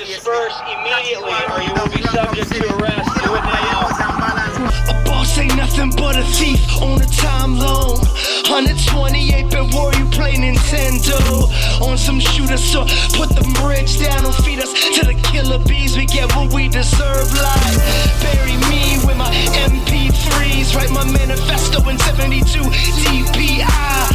disperse immediately or you will be subject to arrest. Do it now. A boss ain't nothing but a thief on a time loan. 128-bit war, you play Nintendo. On some shooter, so put the bridge down. Don't feed us to the killer bees. We get what we deserve. Like bury me with my MP3s. Write my manifesto in 72 DPI.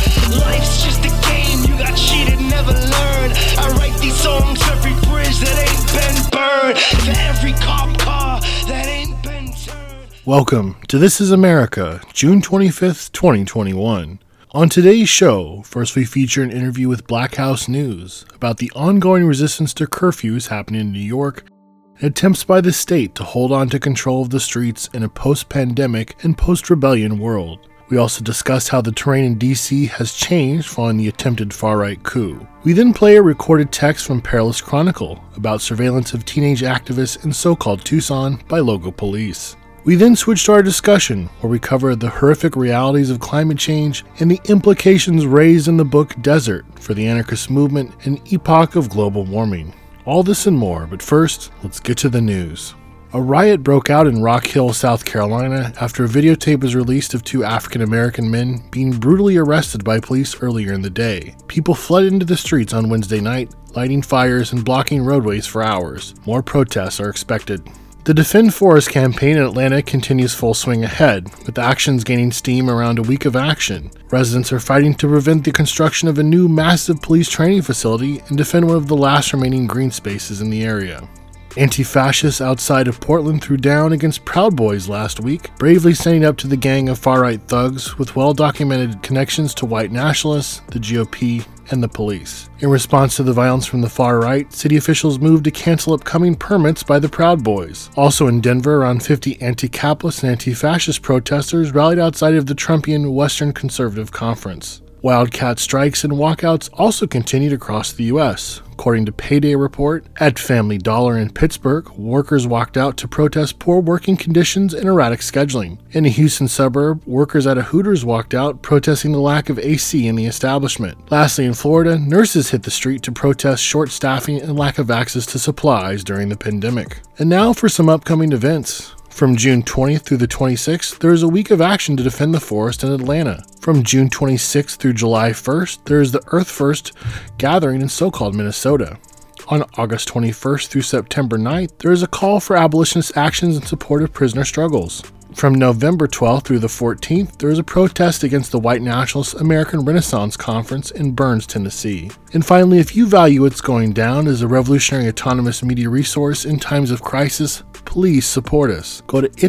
Life's just a game. You got cheated, never learned. I write these songs for every bridge that ain't been burned. For every cop car that ain't been turned. Welcome to This Is America, June 25th, 2021. On today's show, first we feature an interview with Black House News about the ongoing resistance to curfews happening in New York and attempts by the state to hold on to control of the streets in a post-pandemic and post-rebellion world. We also discuss how the terrain in DC has changed following the attempted far-right coup. We then play a recorded text from Perilous Chronicle about surveillance of teenage activists in so-called Tucson by local police. We then switch to our discussion, where we cover the horrific realities of climate change and the implications raised in the book Desert for the anarchist movement and epoch of global warming. All this and more, but first, let's get to the news. A riot broke out in Rock Hill, South Carolina, after a videotape was released of two African-American men being brutally arrested by police earlier in the day. People flooded into the streets on Wednesday night, lighting fires and blocking roadways for hours. More protests are expected. The Defend Forest campaign in Atlanta continues full swing ahead, with actions gaining steam around a week of action. Residents are fighting to prevent the construction of a new massive police training facility and defend one of the last remaining green spaces in the area. Anti-fascists outside of Portland threw down against Proud Boys last week, bravely standing up to the gang of far-right thugs with well-documented connections to white nationalists, the GOP, and the police. In response to the violence from the far right, city officials moved to cancel upcoming permits by the Proud Boys. Also in Denver, around 50 anti-capitalist and anti-fascist protesters rallied outside of the Trumpian Western Conservative Conference. Wildcat strikes and walkouts also continued across the U.S. According to Payday Report, at Family Dollar in Pittsburgh, workers walked out to protest poor working conditions and erratic scheduling. In a Houston suburb, workers at a Hooters walked out protesting the lack of AC in the establishment. Lastly, in Florida, nurses hit the street to protest short staffing and lack of access to supplies during the pandemic. And now for some upcoming events. From June 20th through the 26th, there is a week of action to defend the forest in Atlanta. From June 26th through July 1st, there is the Earth First gathering in so-called Minnesota. On August 21st through September 9th, there is a call for abolitionist actions in support of prisoner struggles. From November 12th through the 14th, there is a protest against the White Nationalist American Renaissance Conference in Burns, Tennessee. And finally, if you value It's Going Down as a revolutionary autonomous media resource in times of crisis, please support us. Go to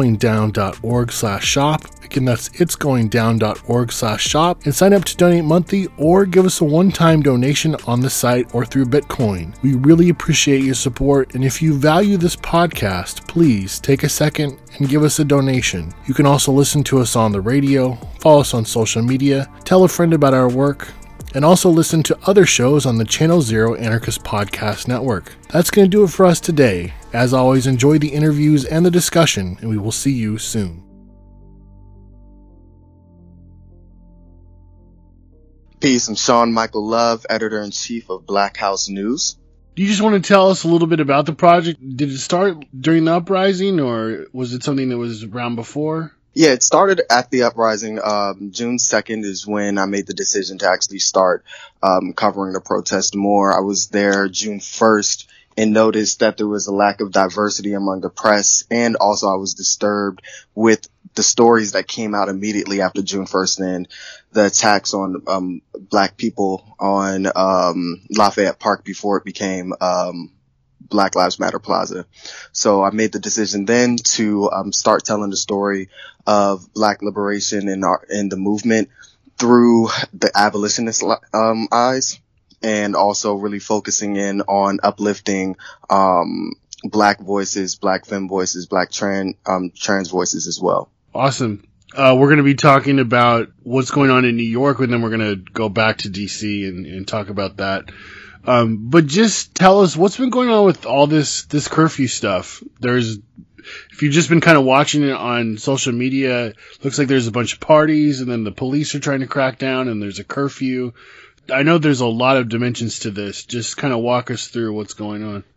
itsgoingdown.org/shop. Again, that's itsgoingdown.org/shop and sign up to donate monthly or give us a one-time donation on the site or through Bitcoin. We really appreciate your support, and if you value this podcast, please take a second and give us a donation. You can also listen to us on the radio, follow us on social media, tell a friend about our work, and also listen to other shows on the Channel Zero Anarchist Podcast Network. That's going to do it for us today. As always, enjoy the interviews and the discussion, and we will see you soon. Peace, I'm Sean Michael Love, Editor-in-Chief of Black House News. Do you just want to tell us a little bit about the project? Did it start during the uprising, or was it something that was around before? Yeah, it started at the uprising. June 2nd is when I made the decision to actually start covering the protest more. I was there June 1st and noticed that there was a lack of diversity among the press, and also I was disturbed with the stories that came out immediately after June 1st and the attacks on black people on Lafayette Park before it became Black Lives Matter Plaza. So I made the decision then to start telling the story of black liberation in the movement through the abolitionist eyes, and also really focusing in on uplifting black voices, black femme voices, black trans voices as well. Awesome. We're going to be talking about what's going on in New York, and then we're going to go back to DC and talk about that. But just tell us what's been going on with all this curfew stuff. If you've just been kind of watching it on social media, looks like there's a bunch of parties, and then the police are trying to crack down, and there's a curfew. I know there's a lot of dimensions to this. Just kind of walk us through what's going on.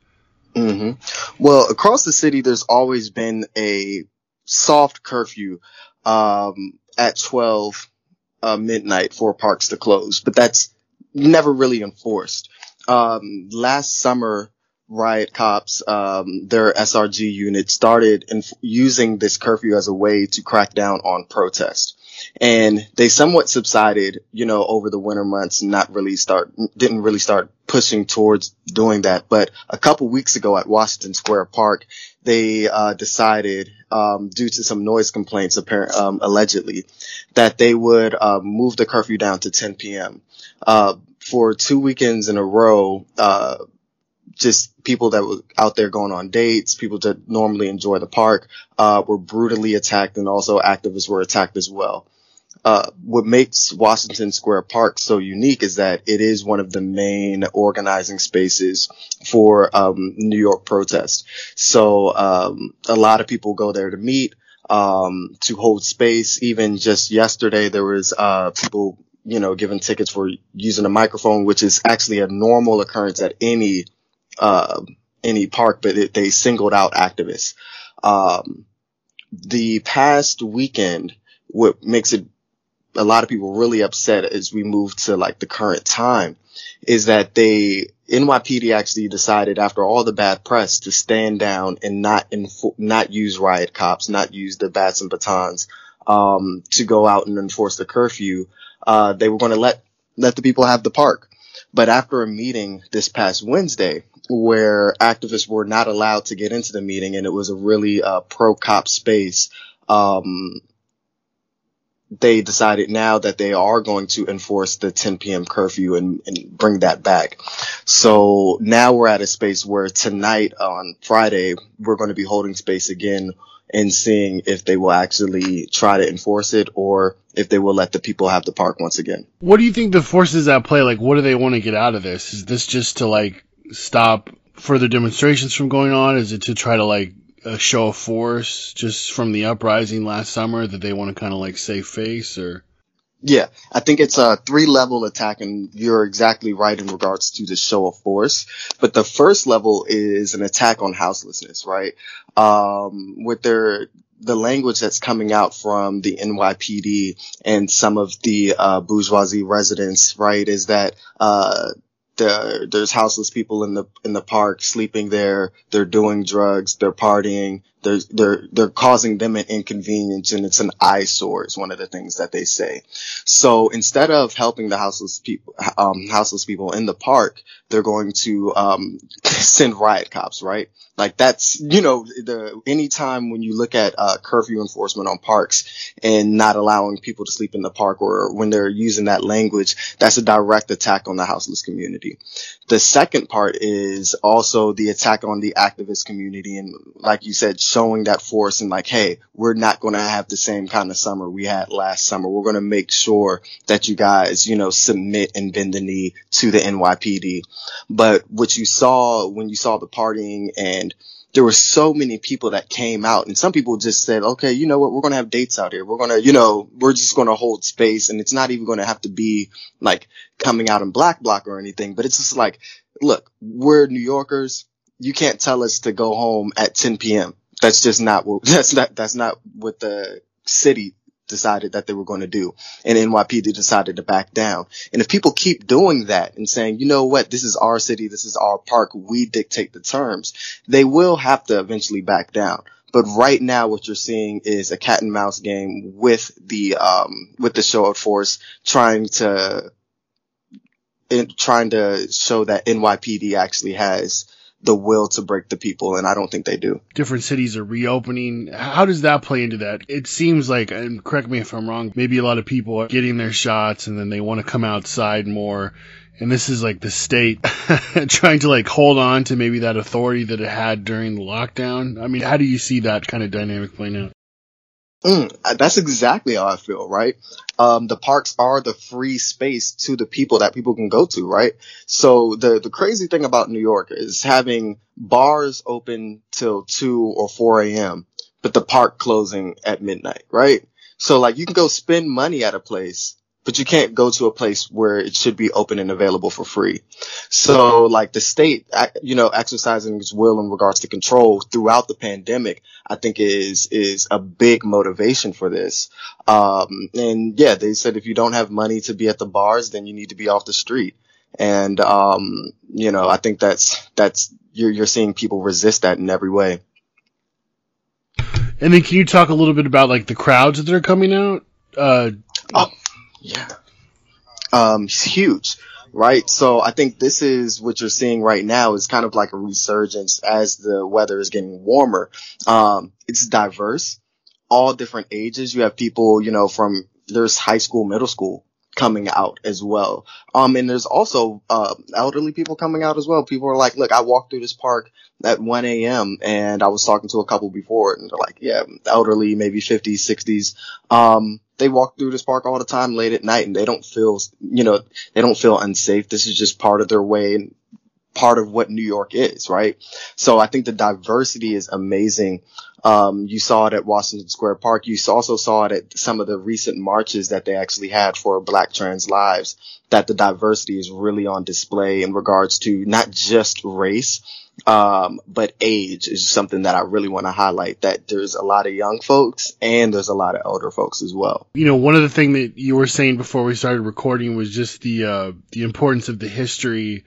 Well, across the city, there's always been a soft curfew at 12 midnight for parks to close, but that's never really enforced. Last summer, riot cops, their SRG unit started using this curfew as a way to crack down on protest. And they somewhat subsided, over the winter months and didn't really start pushing towards doing that. But a couple weeks ago at Washington Square Park, they decided, due to some noise complaints allegedly, that they would move the curfew down to 10 p.m. For 2 weekends in a row, just people that were out there going on dates, people that normally enjoy the park, were brutally attacked, and also activists were attacked as well. What makes Washington Square Park so unique is that it is one of the main organizing spaces for New York protest. So a lot of people go there to meet, to hold space. Even just yesterday, there was people, given tickets for using a microphone, which is actually a normal occurrence at any park, but they singled out activists. The past weekend, what makes it a lot of people really upset as we move to like the current time is that NYPD actually decided, after all the bad press, to stand down and not use riot cops, not use the bats and batons, to go out and enforce the curfew. They were going to let the people have the park. But after a meeting this past Wednesday, where activists were not allowed to get into the meeting, and it was a really pro-cop space, they decided now that they are going to enforce the 10 p.m. curfew and bring that back. So now we're at a space where tonight on Friday, we're going to be holding space again and seeing if they will actually try to enforce it or if they will let the people have the park once again. What do you think the forces at play, what do they want to get out of this? Is this just to stop further demonstrations from going on? Is it to try to a show of force just from the uprising last summer that they want to kind of save face? Or yeah, I think it's a 3-level attack, and you're exactly right in regards to the show of force. But the first level is an attack on houselessness, right? With the language that's coming out from the NYPD and some of the bourgeoisie residents, right, is that there's houseless people in the park sleeping there. They're doing drugs. They're partying. They're causing them an inconvenience, and it's an eyesore is one of the things that they say. So instead of helping the houseless people in the park, they're going to send riot cops, right? That's, anytime when you look at curfew enforcement on parks and not allowing people to sleep in the park, or when they're using that language, that's a direct attack on the houseless community. The second part is also the attack on the activist community. And like you said, showing that force and hey, we're not going to have the same kind of summer we had last summer. We're going to make sure that you guys, submit and bend the knee to the NYPD. But what you saw when you saw the partying, and there were so many people that came out, and some people just said, okay, you know what, we're going to have dates out here. We're going to, we're just going to hold space, and it's not even going to have to be coming out in black bloc or anything, but it's just look, we're New Yorkers. You can't tell us to go home at 10 p.m. That's just not what, that's not what the city decided that they were going to do. And NYPD decided to back down. And if people keep doing that and saying, you know what, this is our city, this is our park, we dictate the terms, they will have to eventually back down. But right now, what you're seeing is a cat and mouse game with the show of force, trying to show that NYPD actually has the will to break the people, and I don't think they do. Different cities are reopening. How does that play into that? It seems like, and correct me if I'm wrong, maybe a lot of people are getting their shots and then they want to come outside more. And this is the state trying to hold on to maybe that authority that it had during the lockdown. I mean, how do you see that kind of dynamic playing out? That's exactly how I feel, right? The parks are the free space to the people that people can go to, right? So the crazy thing about New York is having bars open till 2 or 4 a.m., but the park closing at midnight, right? So you can go spend money at a place, but you can't go to a place where it should be open and available for free. So like the state, exercising its will in regards to control throughout the pandemic, I think is a big motivation for this. And yeah, they said if you don't have money to be at the bars, then you need to be off the street. And, I think you're seeing people resist that in every way. And then can you talk a little bit about like the crowds that are coming out? Yeah. It's huge, right? So I think this is what you're seeing right now is kind of like a resurgence as the weather is getting warmer. It's diverse, all different ages. You have people, there's high school, middle school coming out as well. And there's also, elderly people coming out as well. People are like, look, I walked through this park at 1 a.m. and I was talking to a couple before and they're like, yeah, elderly, maybe 50s, 60s. They walk through this park all the time late at night and they don't feel unsafe. This is just part of their way and part of what New York is, right? So I think the diversity is amazing. You saw it at Washington Square Park. You also saw it at some of the recent marches that they actually had for Black Trans Lives, that the diversity is really on display in regards to not just race, but age is something that I really want to highlight, that there's a lot of young folks and there's a lot of elder folks as well. One of the things that you were saying before we started recording was just the importance of the history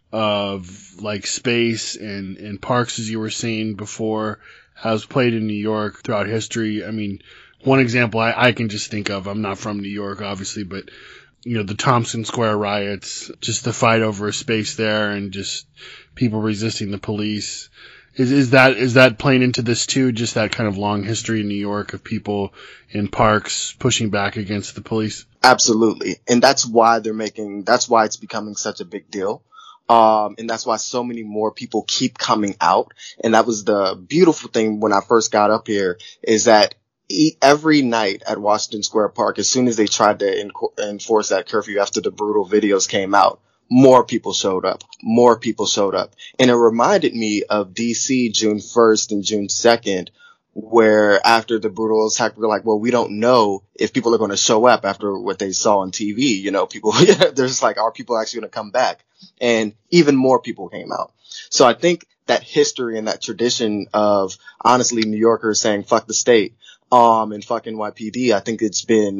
of like space and parks, as you were saying before, has played in New York throughout history. I mean, one example I can just think of, I'm not from New York, obviously, but the Tompkins Square riots, just the fight over space there and just people resisting the police. Is that playing into this too? Just that kind of long history in New York of people in parks pushing back against the police? Absolutely. And that's why it's becoming such a big deal. And that's why so many more people keep coming out. And that was the beautiful thing when I first got up here, is that every night at Washington Square Park, as soon as they tried to enforce that curfew after the brutal videos came out, more people showed up. And it reminded me of DC June 1st and June 2nd, where after the brutal attack, we're like, well, we don't know if people are going to show up after what they saw on TV. People, there's like, are people actually going to come back? And even more people came out. So I think that history and that tradition of, honestly, New Yorkers saying fuck the state, and fuck NYPD, I think it's been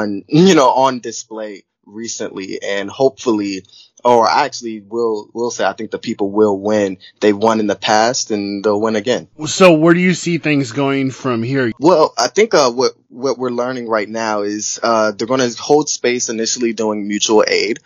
on display recently, and hopefully, or actually will say, I think the people will win. They won in the past and they'll win again. So where do you see things going from here? Well, I think, what we're learning right now is, they're going to hold space initially doing mutual aid,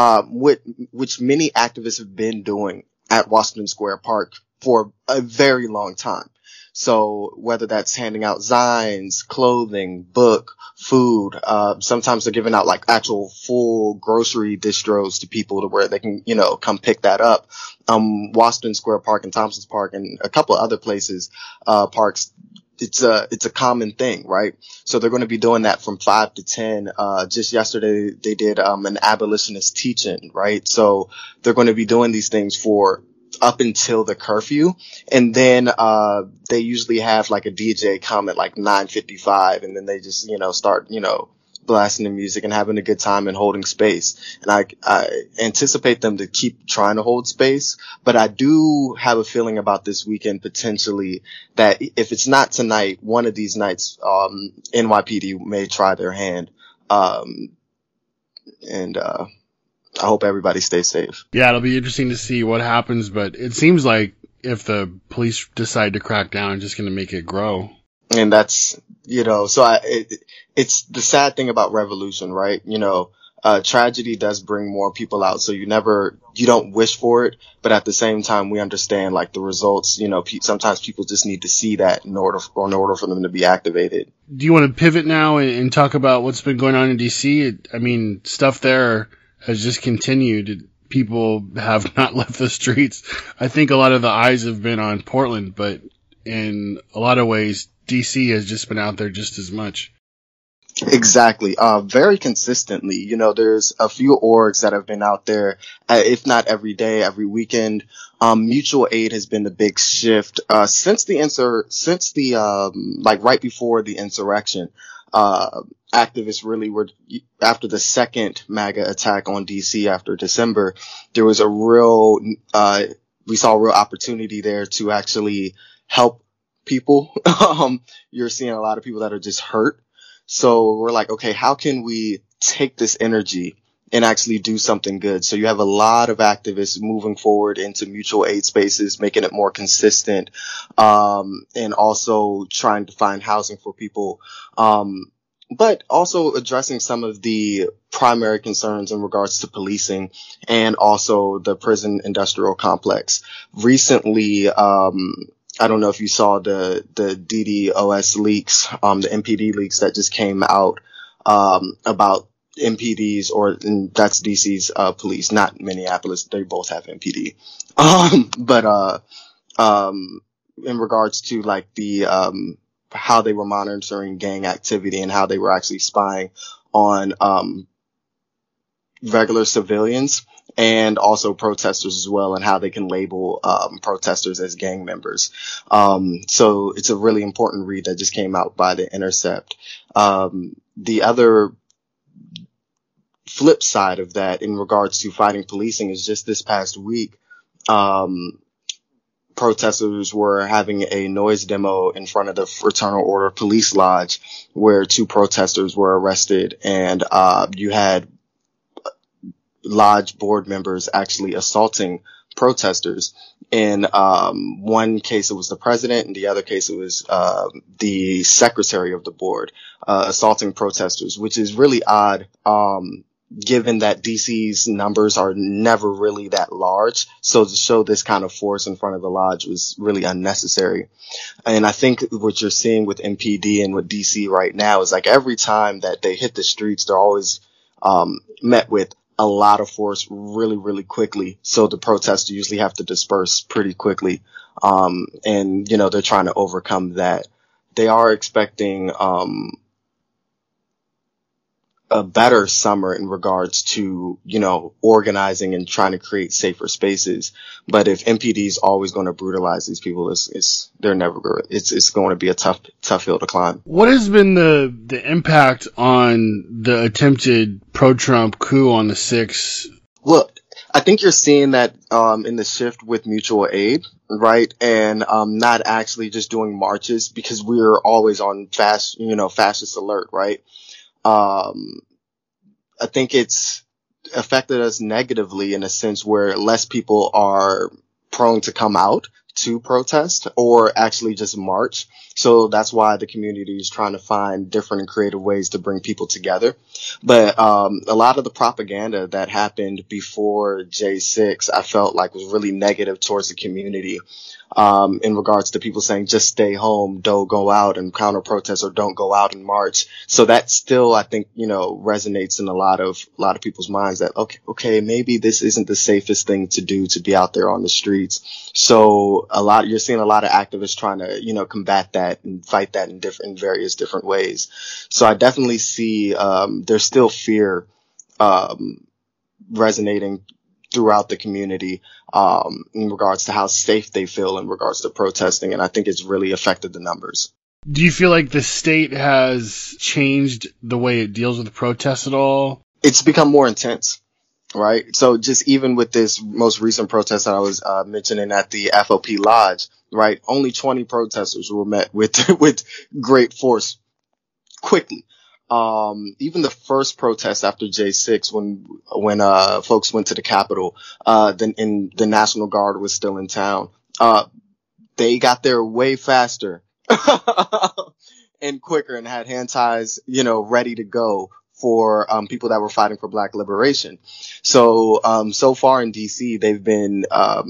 which many activists have been doing at Washington Square Park for a very long time. So whether that's handing out signs, clothing, book, food, sometimes they're giving out like actual full grocery distros to people to where they can, come pick that up. Washington Square Park and Thompson's Park and a couple of other places, parks, it's a common thing, right? So they're going to be doing that from 5 to 10. Just yesterday they did, an abolitionist teach-in, right? So they're going to be doing these things for up until the curfew. And then, they usually have like a DJ come at like 9:55 and then they just, start, blasting the music and having a good time and holding space. And I anticipate them to keep trying to hold space, but I do have a feeling about this weekend potentially that if it's not tonight, one of these nights, NYPD may try their hand. I hope everybody stays safe. Yeah, it'll be interesting to see what happens, but it seems like if the police decide to crack down, it's just going to make it grow. And that's, so it's the sad thing about revolution, right? Tragedy does bring more people out. So you don't wish for it, but at the same time, we understand like the results, sometimes people just need to see that in order for them to be activated. Do you want to pivot now and talk about what's been going on in DC? I mean, stuff there has just continued. People have not left the streets. I think a lot of the eyes have been on Portland, but in a lot of ways, DC has just been out there just as much. Exactly. Very consistently. There's a few orgs that have been out there, if not every day, every weekend. Mutual aid has been the big shift, since right before the insurrection. activists really were, after the second MAGA attack on DC after December, there was we saw a real opportunity there to actually help people. You're seeing a lot of people that are just hurt. So we're like, okay, how can we take this energy and actually do something good? So you have a lot of activists moving forward into mutual aid spaces, making it more consistent, and also trying to find housing for people, but also addressing some of the primary concerns in regards to policing and also the prison industrial complex. Recently, I don't know if you saw the DDoS leaks, the MPD leaks that just came out, about MPDs, and that's DC's police, not Minneapolis. They both have MPD. But in regards to like the how they were monitoring gang activity and how they were actually spying on regular civilians and also protesters as well, and how they can label protesters as gang members. So it's a really important read that just came out by The Intercept. The other flip side of that in regards to fighting policing is just this past week, protesters were having a noise demo in front of the Fraternal Order Police Lodge where 2 protesters were arrested, and you had lodge board members actually assaulting protesters. In one case it was the president, and the other case it was the secretary of the board assaulting protesters, which is really odd, given that DC's numbers are never really that large. So to show this kind of force in front of the lodge was really unnecessary. And I think what you're seeing with MPD and with DC right now is like every time that they hit the streets, they're always met with a lot of force really, really quickly. So the protests usually have to disperse pretty quickly. And, you know, they're trying to overcome that. They are expecting a better summer in regards to, you know, organizing and trying to create safer spaces. But if MPD is always going to brutalize these people, it's going to be a tough hill to climb. What has been the impact on the attempted pro-Trump coup on the 6th? Look, I think you're seeing that in the shift with mutual aid, right? And not actually just doing marches, because we're always on fascist alert, right? I think it's affected us negatively in a sense where less people are prone to come out to protest or actually just march. So that's why the community is trying to find different and creative ways to bring people together. But a lot of the propaganda that happened before J6, I felt like was really negative towards the community, in regards to people saying just stay home, don't go out and counter protest, or don't go out and march. So that still, I think, you know, resonates in a lot of people's minds that, okay, maybe this isn't the safest thing to do, to be out there on the streets. So you're seeing a lot of activists trying to, you know, combat that and fight that in various different ways. So I definitely see, there's still fear, resonating throughout the community, in regards to how safe they feel in regards to protesting. And I think it's really affected the numbers. Do you feel like the state has changed the way it deals with protests at all? It's become more intense, right? So just even with this most recent protest that I was mentioning at the FOP Lodge, right? Only 20 protesters were met with great force quickly. Even the first protest after J6, when folks went to the Capitol, then the National Guard was still in town, they got there way faster and quicker and had hand ties, you know, ready to go for people that were fighting for Black liberation. So so far in DC, they've been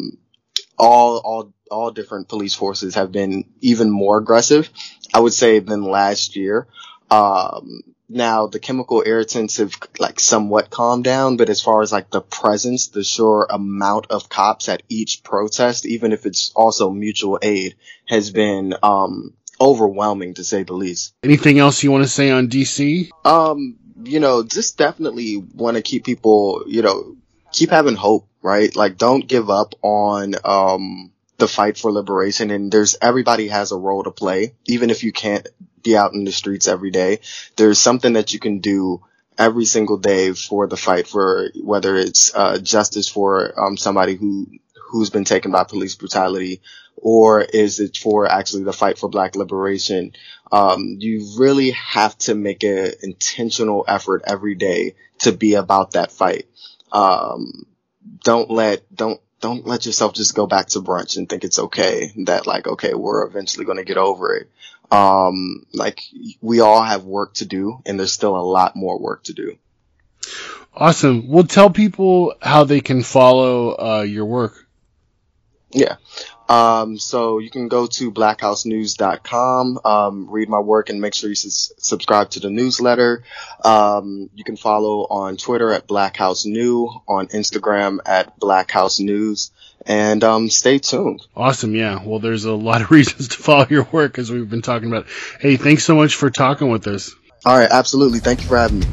all different police forces have been even more aggressive, I would say, than last year. Now the chemical irritants have like somewhat calmed down, but as far as like the presence, the sheer amount of cops at each protest, even if it's also mutual aid, has been overwhelming to say the least. Anything else you want to say on DC? You know, just definitely want to keep people, you know, keep having hope, right? Like, don't give up on the fight for liberation. And everybody has a role to play, even if you can't be out in the streets every day. There's something that you can do every single day for the fight, for whether it's justice for somebody who's been taken by police brutality, or is it for actually the fight for Black liberation. You really have to make an intentional effort every day to be about that fight. Don't let yourself just go back to brunch and think it's okay that, like, okay, we're eventually going to get over it. Like, we all have work to do, and there's still a lot more work to do. Awesome. Well, tell people how they can follow your work. Yeah. So you can go to blackhousenews.com, read my work, and make sure you subscribe to the newsletter. You can follow on Twitter at blackhousenew, on Instagram at blackhousenews, and stay tuned. Awesome. Yeah. Well, there's a lot of reasons to follow your work, as we've been talking about. Hey, thanks so much for talking with us. All right. Absolutely. Thank you for having me.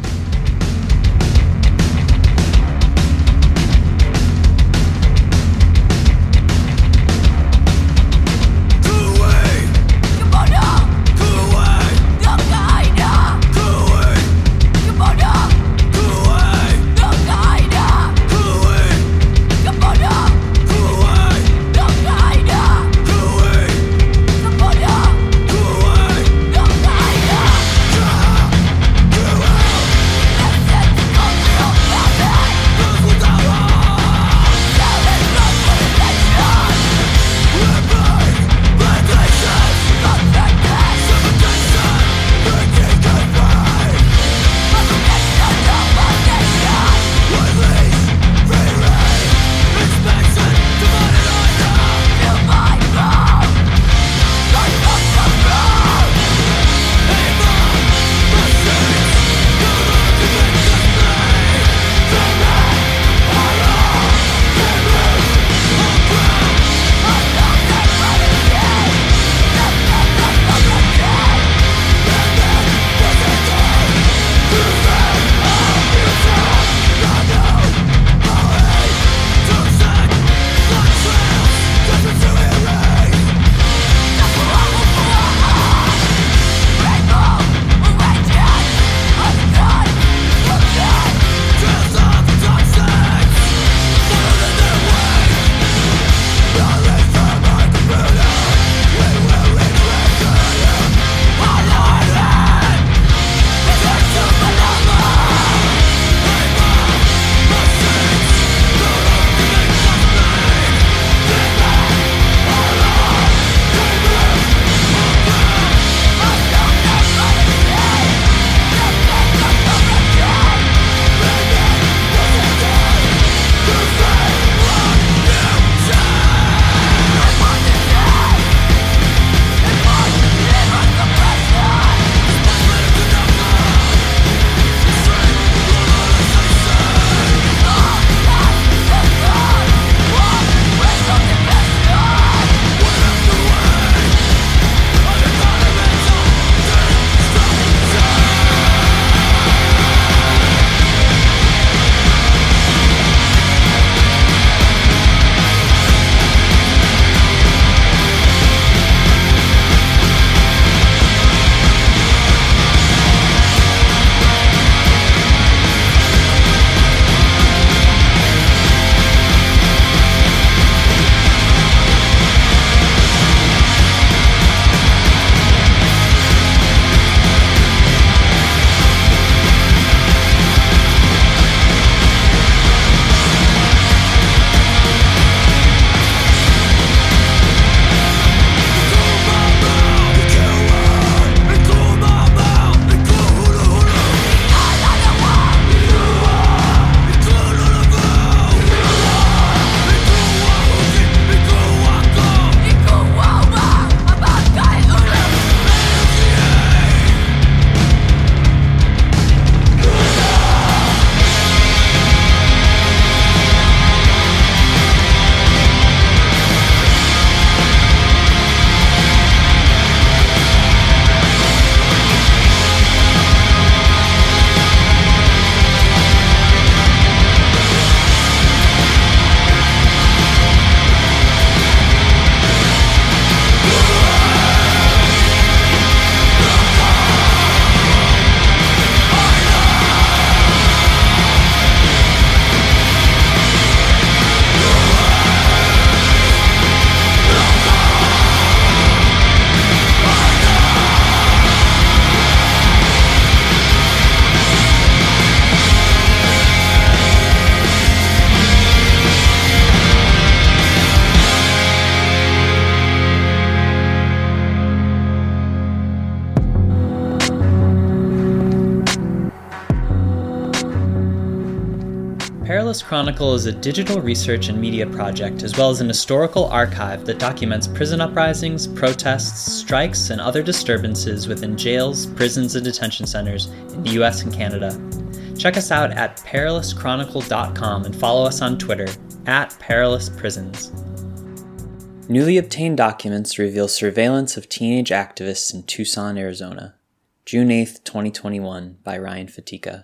Perilous Chronicle is a digital research and media project, as well as an historical archive that documents prison uprisings, protests, strikes, and other disturbances within jails, prisons, and detention centers in the US and Canada. Check us out at perilouschronicle.com and follow us on Twitter @perilousprisons. Newly obtained documents reveal surveillance of teenage activists in Tucson, Arizona. June 8, 2021, by Ryan Fatika.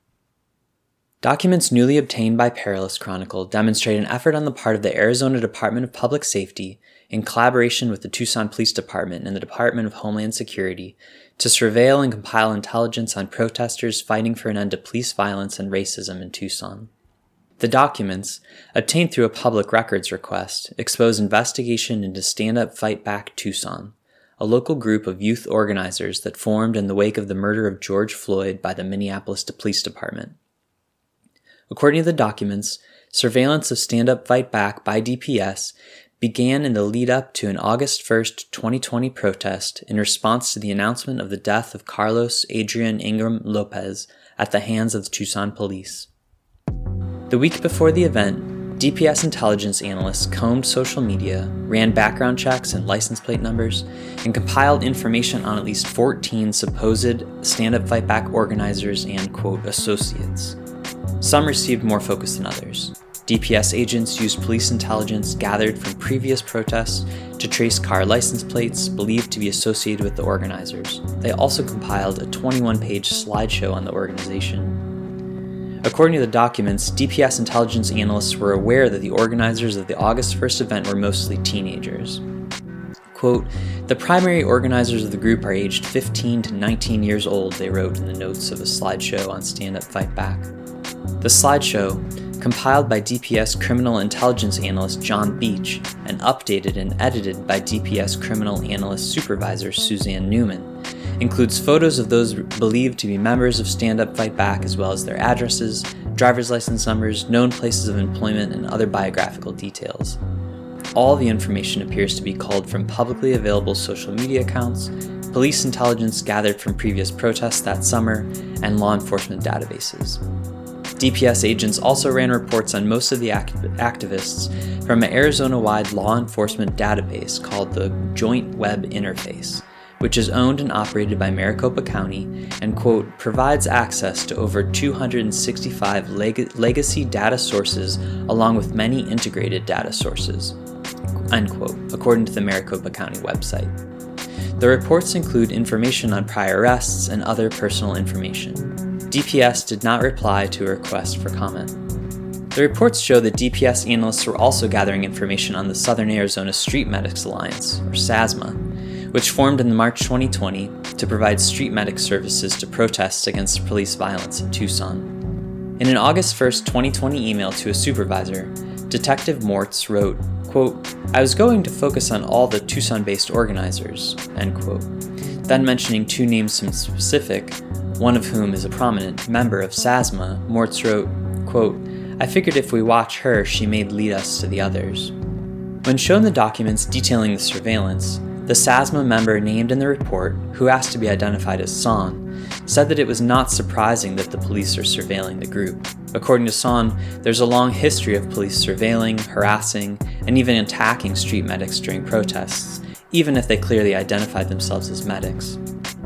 Documents newly obtained by Perilous Chronicle demonstrate an effort on the part of the Arizona Department of Public Safety, in collaboration with the Tucson Police Department and the Department of Homeland Security, to surveil and compile intelligence on protesters fighting for an end to police violence and racism in Tucson. The documents, obtained through a public records request, expose investigation into Stand Up Fight Back Tucson, a local group of youth organizers that formed in the wake of the murder of George Floyd by the Minneapolis Police Department. According to the documents, surveillance of Stand Up Fight Back by DPS began in the lead-up to an August 1, 2020 protest in response to the announcement of the death of Carlos Adrian Ingram Lopez at the hands of the Tucson police. The week before the event, DPS intelligence analysts combed social media, ran background checks and license plate numbers, and compiled information on at least 14 supposed Stand Up Fight Back organizers and, quote, associates. Some received more focus than others. DPS agents used police intelligence gathered from previous protests to trace car license plates believed to be associated with the organizers. They also compiled a 21-page slideshow on the organization. According to the documents, DPS intelligence analysts were aware that the organizers of the August 1st event were mostly teenagers. Quote, the primary organizers of the group are aged 15 to 19 years old, they wrote in the notes of a slideshow on Stand Up Fight Back. The slideshow, compiled by DPS criminal intelligence analyst John Beach and updated and edited by DPS criminal analyst supervisor Suzanne Newman, includes photos of those believed to be members of Stand Up Fight Back, as well as their addresses, driver's license numbers, known places of employment, and other biographical details. All the information appears to be culled from publicly available social media accounts, police intelligence gathered from previous protests that summer, and law enforcement databases. DPS agents also ran reports on most of the activists from an Arizona-wide law enforcement database called the Joint Web Interface, which is owned and operated by Maricopa County and, quote, provides access to over 265 legacy data sources along with many integrated data sources, unquote, according to the Maricopa County website. The reports include information on prior arrests and other personal information. DPS did not reply to a request for comment. The reports show that DPS analysts were also gathering information on the Southern Arizona Street Medics Alliance, or SASMA, which formed in March 2020 to provide street medic services to protests against police violence in Tucson. In an August 1, 2020 email to a supervisor, Detective Mortz wrote, quote, I was going to focus on all the Tucson-based organizers, end quote, then mentioning two names in specific, one of whom is a prominent member of SASMA, Mortz wrote, quote, I figured if we watch her, she may lead us to the others. When shown the documents detailing the surveillance, the SASMA member named in the report, who asked to be identified as Son, said that it was not surprising that the police are surveilling the group. According to Son, there's a long history of police surveilling, harassing, and even attacking street medics during protests, even if they clearly identified themselves as medics.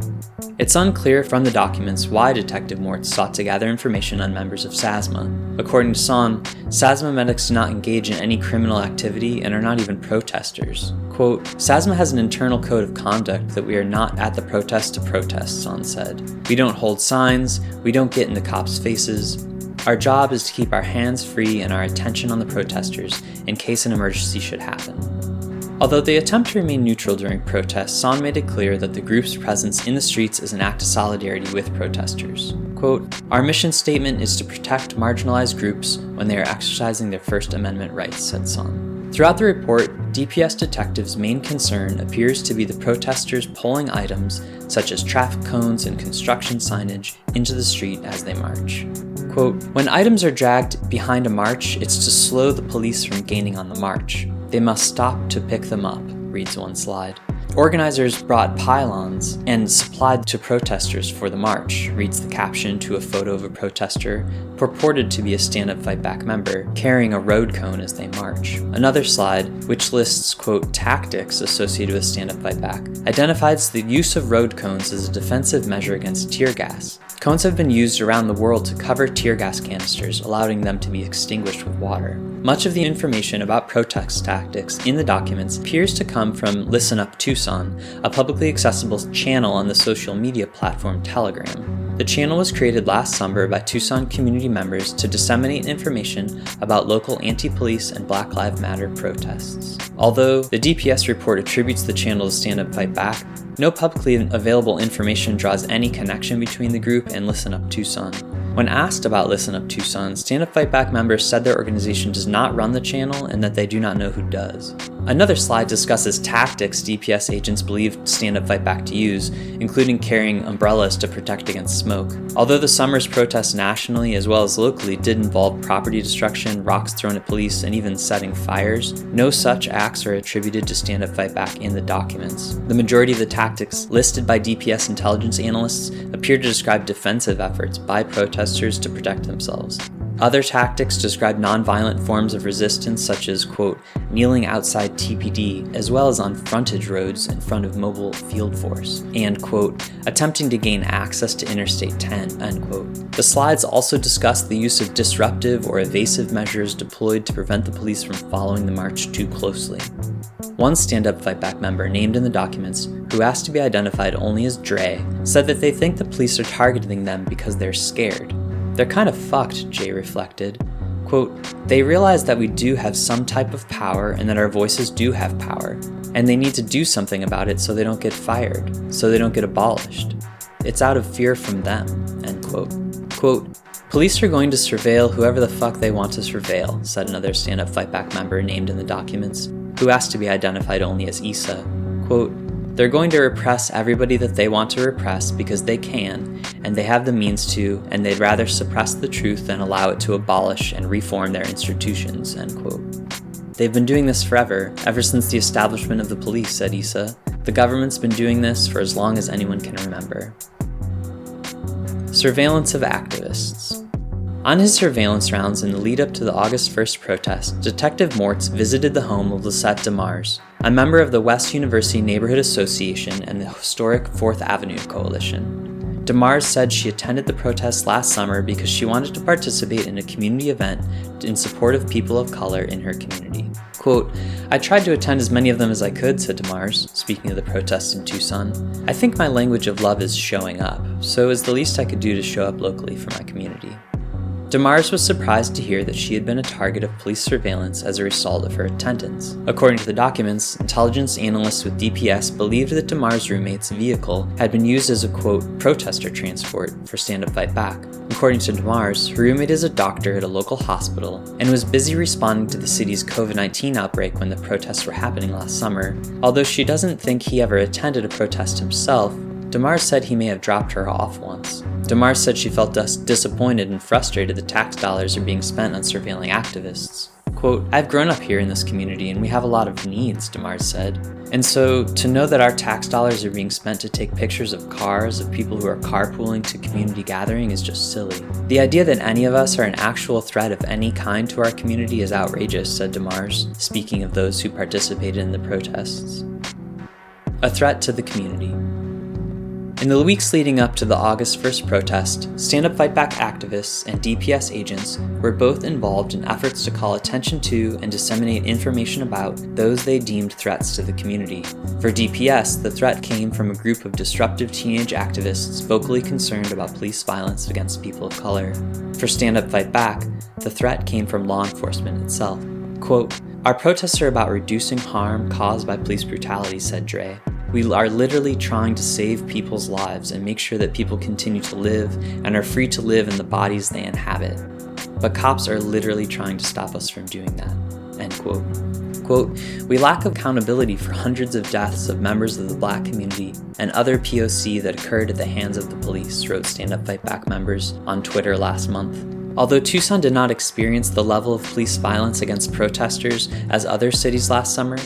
It's unclear from the documents why Detective Mortz sought to gather information on members of SASMA. According to Son, SASMA medics do not engage in any criminal activity and are not even protesters. Quote, SASMA has an internal code of conduct that we are not at the protest to protest, Son said. We don't hold signs, we don't get in the cops' faces. Our job is to keep our hands free and our attention on the protesters in case an emergency should happen. Although they attempt to remain neutral during protests, Son made it clear that the group's presence in the streets is an act of solidarity with protesters. Quote, our mission statement is to protect marginalized groups when they are exercising their First Amendment rights, said Son. Throughout the report, DPS detectives' main concern appears to be the protesters pulling items such as traffic cones and construction signage into the street as they march. Quote, when items are dragged behind a march, it's to slow the police from gaining on the march. They must stop to pick them up, reads one slide. Organizers brought pylons and supplied to protesters for the march, reads the caption to a photo of a protester purported to be a Stand Up Fight Back member carrying a road cone as they march. Another slide, which lists, quote, tactics associated with Stand Up Fight Back, identifies the use of road cones as a defensive measure against tear gas. Cones have been used around the world to cover tear gas canisters, allowing them to be extinguished with water. Much of the information about protest tactics in the documents appears to come from Listen Up Tucson, a publicly accessible channel on the social media platform Telegram. The channel was created last summer by Tucson community members to disseminate information about local anti-police and Black Lives Matter protests. Although the DPS report attributes the channel to Stand Up Fight Back, no publicly available information draws any connection between the group and Listen Up Tucson. When asked about Listen Up Tucson, Stand Up Fight Back members said their organization does not run the channel and that they do not know who does. Another slide discusses tactics DPS agents believe Stand Up Fight Back to use, including carrying umbrellas to protect against smoke. Although the summer's protests nationally as well as locally did involve property destruction, rocks thrown at police, and even setting fires, no such acts are attributed to Stand Up Fight Back in the documents. The majority of the tactics listed by DPS intelligence analysts appear to describe defensive efforts by protesters to protect themselves. Other tactics describe nonviolent forms of resistance such as, quote, kneeling outside TPD, as well as on frontage roads in front of mobile field force, and, quote, attempting to gain access to Interstate 10, end quote. The slides also discuss the use of disruptive or evasive measures deployed to prevent the police from following the march too closely. One Stand Up Fight Back member named in the documents, who asked to be identified only as Dre, said that they think the police are targeting them because they're scared. They're kind of fucked, Jay reflected. Quote, they realize that we do have some type of power and that our voices do have power, and they need to do something about it so they don't get fired, so they don't get abolished. It's out of fear from them, end quote. Quote, police are going to surveil whoever the fuck they want to surveil, said another Stand Up Fight Back member named in the documents, who asked to be identified only as Issa. Quote, they're going to repress everybody that they want to repress because they can, and they have the means to, and they'd rather suppress the truth than allow it to abolish and reform their institutions, end quote. They've been doing this forever, ever since the establishment of the police, said Issa. The government's been doing this for as long as anyone can remember. Surveillance of activists. On his surveillance rounds in the lead-up to the August 1st protest, Detective Mortz visited the home of Lisette DeMars, a member of the West University Neighborhood Association and the historic 4th Avenue Coalition. DeMars said she attended the protest last summer because she wanted to participate in a community event in support of people of color in her community. Quote, I tried to attend as many of them as I could, said DeMars, speaking of the protests in Tucson. I think my language of love is showing up, so it was the least I could do to show up locally for my community. DeMars was surprised to hear that she had been a target of police surveillance as a result of her attendance. According to the documents, intelligence analysts with DPS believed that DeMars' roommate's vehicle had been used as a, quote, protester transport for Stand Up Fight Back. According to DeMars, her roommate is a doctor at a local hospital and was busy responding to the city's COVID-19 outbreak when the protests were happening last summer. Although she doesn't think he ever attended a protest himself, DeMars said he may have dropped her off once. DeMars said she felt disappointed and frustrated that tax dollars are being spent on surveilling activists. Quote, I've grown up here in this community and we have a lot of needs, DeMars said. And so, to know that our tax dollars are being spent to take pictures of cars of people who are carpooling to community gathering is just silly. The idea that any of us are an actual threat of any kind to our community is outrageous, said DeMars, speaking of those who participated in the protests. A threat to the community. In the weeks leading up to the August 1st protest, Stand Up Fight Back activists and DPS agents were both involved in efforts to call attention to and disseminate information about those they deemed threats to the community. For DPS, the threat came from a group of disruptive teenage activists vocally concerned about police violence against people of color. For Stand Up Fight Back, the threat came from law enforcement itself. Quote, our protests are about reducing harm caused by police brutality, said Dre. We are literally trying to save people's lives and make sure that people continue to live and are free to live in the bodies they inhabit. But cops are literally trying to stop us from doing that, end quote. Quote, we lack accountability for hundreds of deaths of members of the Black community and other POC that occurred at the hands of the police, wrote Stand Up Fight Back members on Twitter last month. Although Tucson did not experience the level of police violence against protesters as other cities last summer,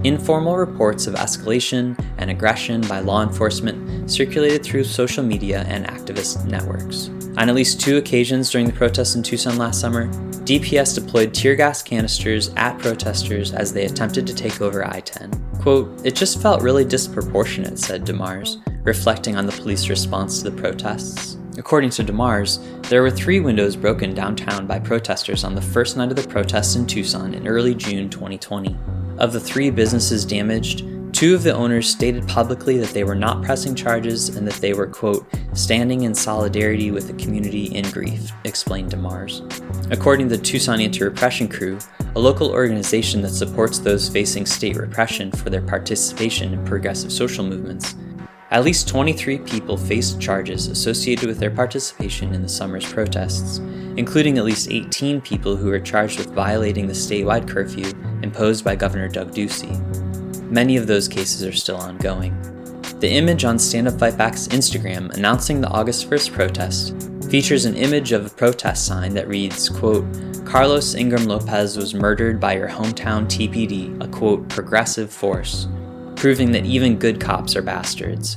Informal reports of escalation and aggression by law enforcement circulated through social media and activist networks. On at least 2 occasions during the protests in Tucson last summer, DPS deployed tear gas canisters at protesters as they attempted to take over I-10. Quote, "It just felt really disproportionate," said DeMars, reflecting on the police response to the protests. According to DeMars, there were 3 windows broken downtown by protesters on the first night of the protests in Tucson in early June 2020. Of the 3 businesses damaged, 2 of the owners stated publicly that they were not pressing charges and that they were, quote, "standing in solidarity with the community in grief," explained DeMars. According to the Tucson Anti-Repression Crew, a local organization that supports those facing state repression for their participation in progressive social movements, at least 23 people faced charges associated with their participation in the summer's protests, including at least 18 people who were charged with violating the statewide curfew imposed by Governor Doug Ducey. Many of those cases are still ongoing. The image on Stand Up Fight Back's Instagram announcing the August 1st protest features an image of a protest sign that reads, quote, "Carlos Ingram Lopez was murdered by your hometown TPD, a, quote, progressive force, proving that even good cops are bastards.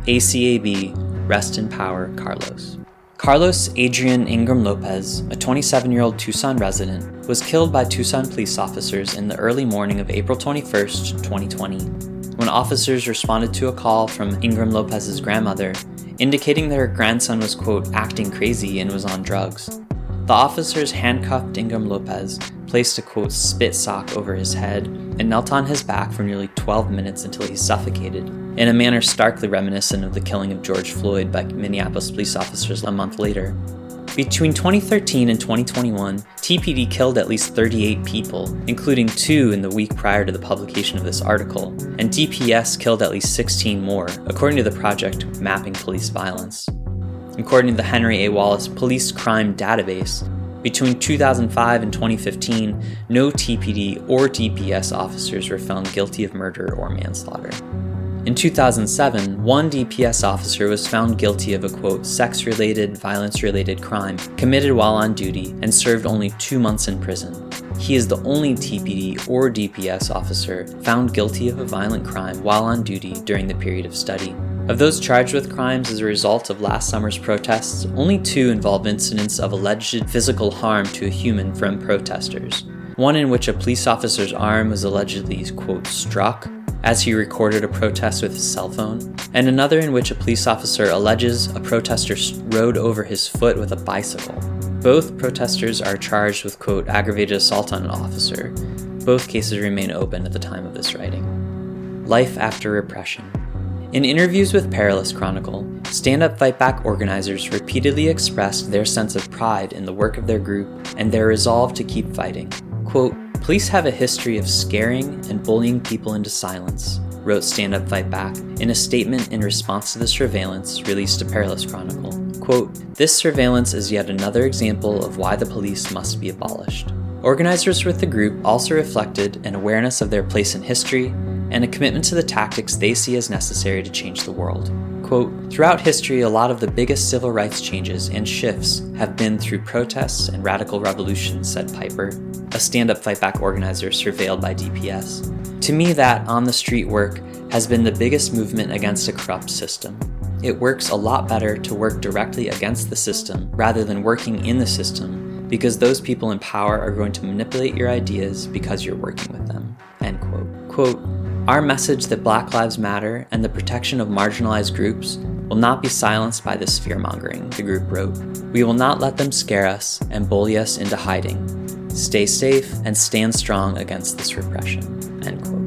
ACAB, rest in power, Carlos." Carlos Adrian Ingram Lopez, a 27-year-old Tucson resident, was killed by Tucson police officers in the early morning of April 21st, 2020, when officers responded to a call from Ingram Lopez's grandmother, indicating that her grandson was, quote, "acting crazy and was on drugs." The officers handcuffed Ingram Lopez, placed a, quote, "spit sock" over his head, and knelt on his back for nearly 12 minutes until he suffocated, in a manner starkly reminiscent of the killing of George Floyd by Minneapolis police officers a month later. Between 2013 and 2021, TPD killed at least 38 people, including 2 in the week prior to the publication of this article, and DPS killed at least 16 more, according to the project Mapping Police Violence. According to the Henry A. Wallace Police Crime Database, between 2005 and 2015, no TPD or DPS officers were found guilty of murder or manslaughter. In 2007, 1 DPS officer was found guilty of a, quote, "sex-related, violence-related crime committed while on duty and served only 2 months in prison." He is the only TPD or DPS officer found guilty of a violent crime while on duty during the period of study. Of those charged with crimes as a result of last summer's protests, only 2 involve incidents of alleged physical harm to a human from protesters. One in which a police officer's arm was allegedly, quote, "struck" as he recorded a protest with his cell phone, and another in which a police officer alleges a protester rode over his foot with a bicycle. Both protesters are charged with, quote, "aggravated assault on an officer." Both cases remain open at the time of this writing. Life after repression. In interviews with Perilous Chronicle, Stand Up Fight Back organizers repeatedly expressed their sense of pride in the work of their group and their resolve to keep fighting. Quote, "Police have a history of scaring and bullying people into silence," wrote Stand Up Fight Back in a statement in response to the surveillance released to Perilous Chronicle. Quote, "This surveillance is yet another example of why the police must be abolished." Organizers with the group also reflected an awareness of their place in history and a commitment to the tactics they see as necessary to change the world. Quote, "Throughout history, a lot of the biggest civil rights changes and shifts have been through protests and radical revolutions," said Piper, a Stand Up Fight Back organizer surveilled by DPS. "To me, that on-the-street work has been the biggest movement against a corrupt system. It works a lot better to work directly against the system rather than working in the system, because those people in power are going to manipulate your ideas because you're working with them." End quote. Quote, "Our message that Black Lives Matter and the protection of marginalized groups will not be silenced by this fear-mongering," the group wrote. "We will not let them scare us and bully us into hiding. Stay safe and stand strong against this repression." End quote.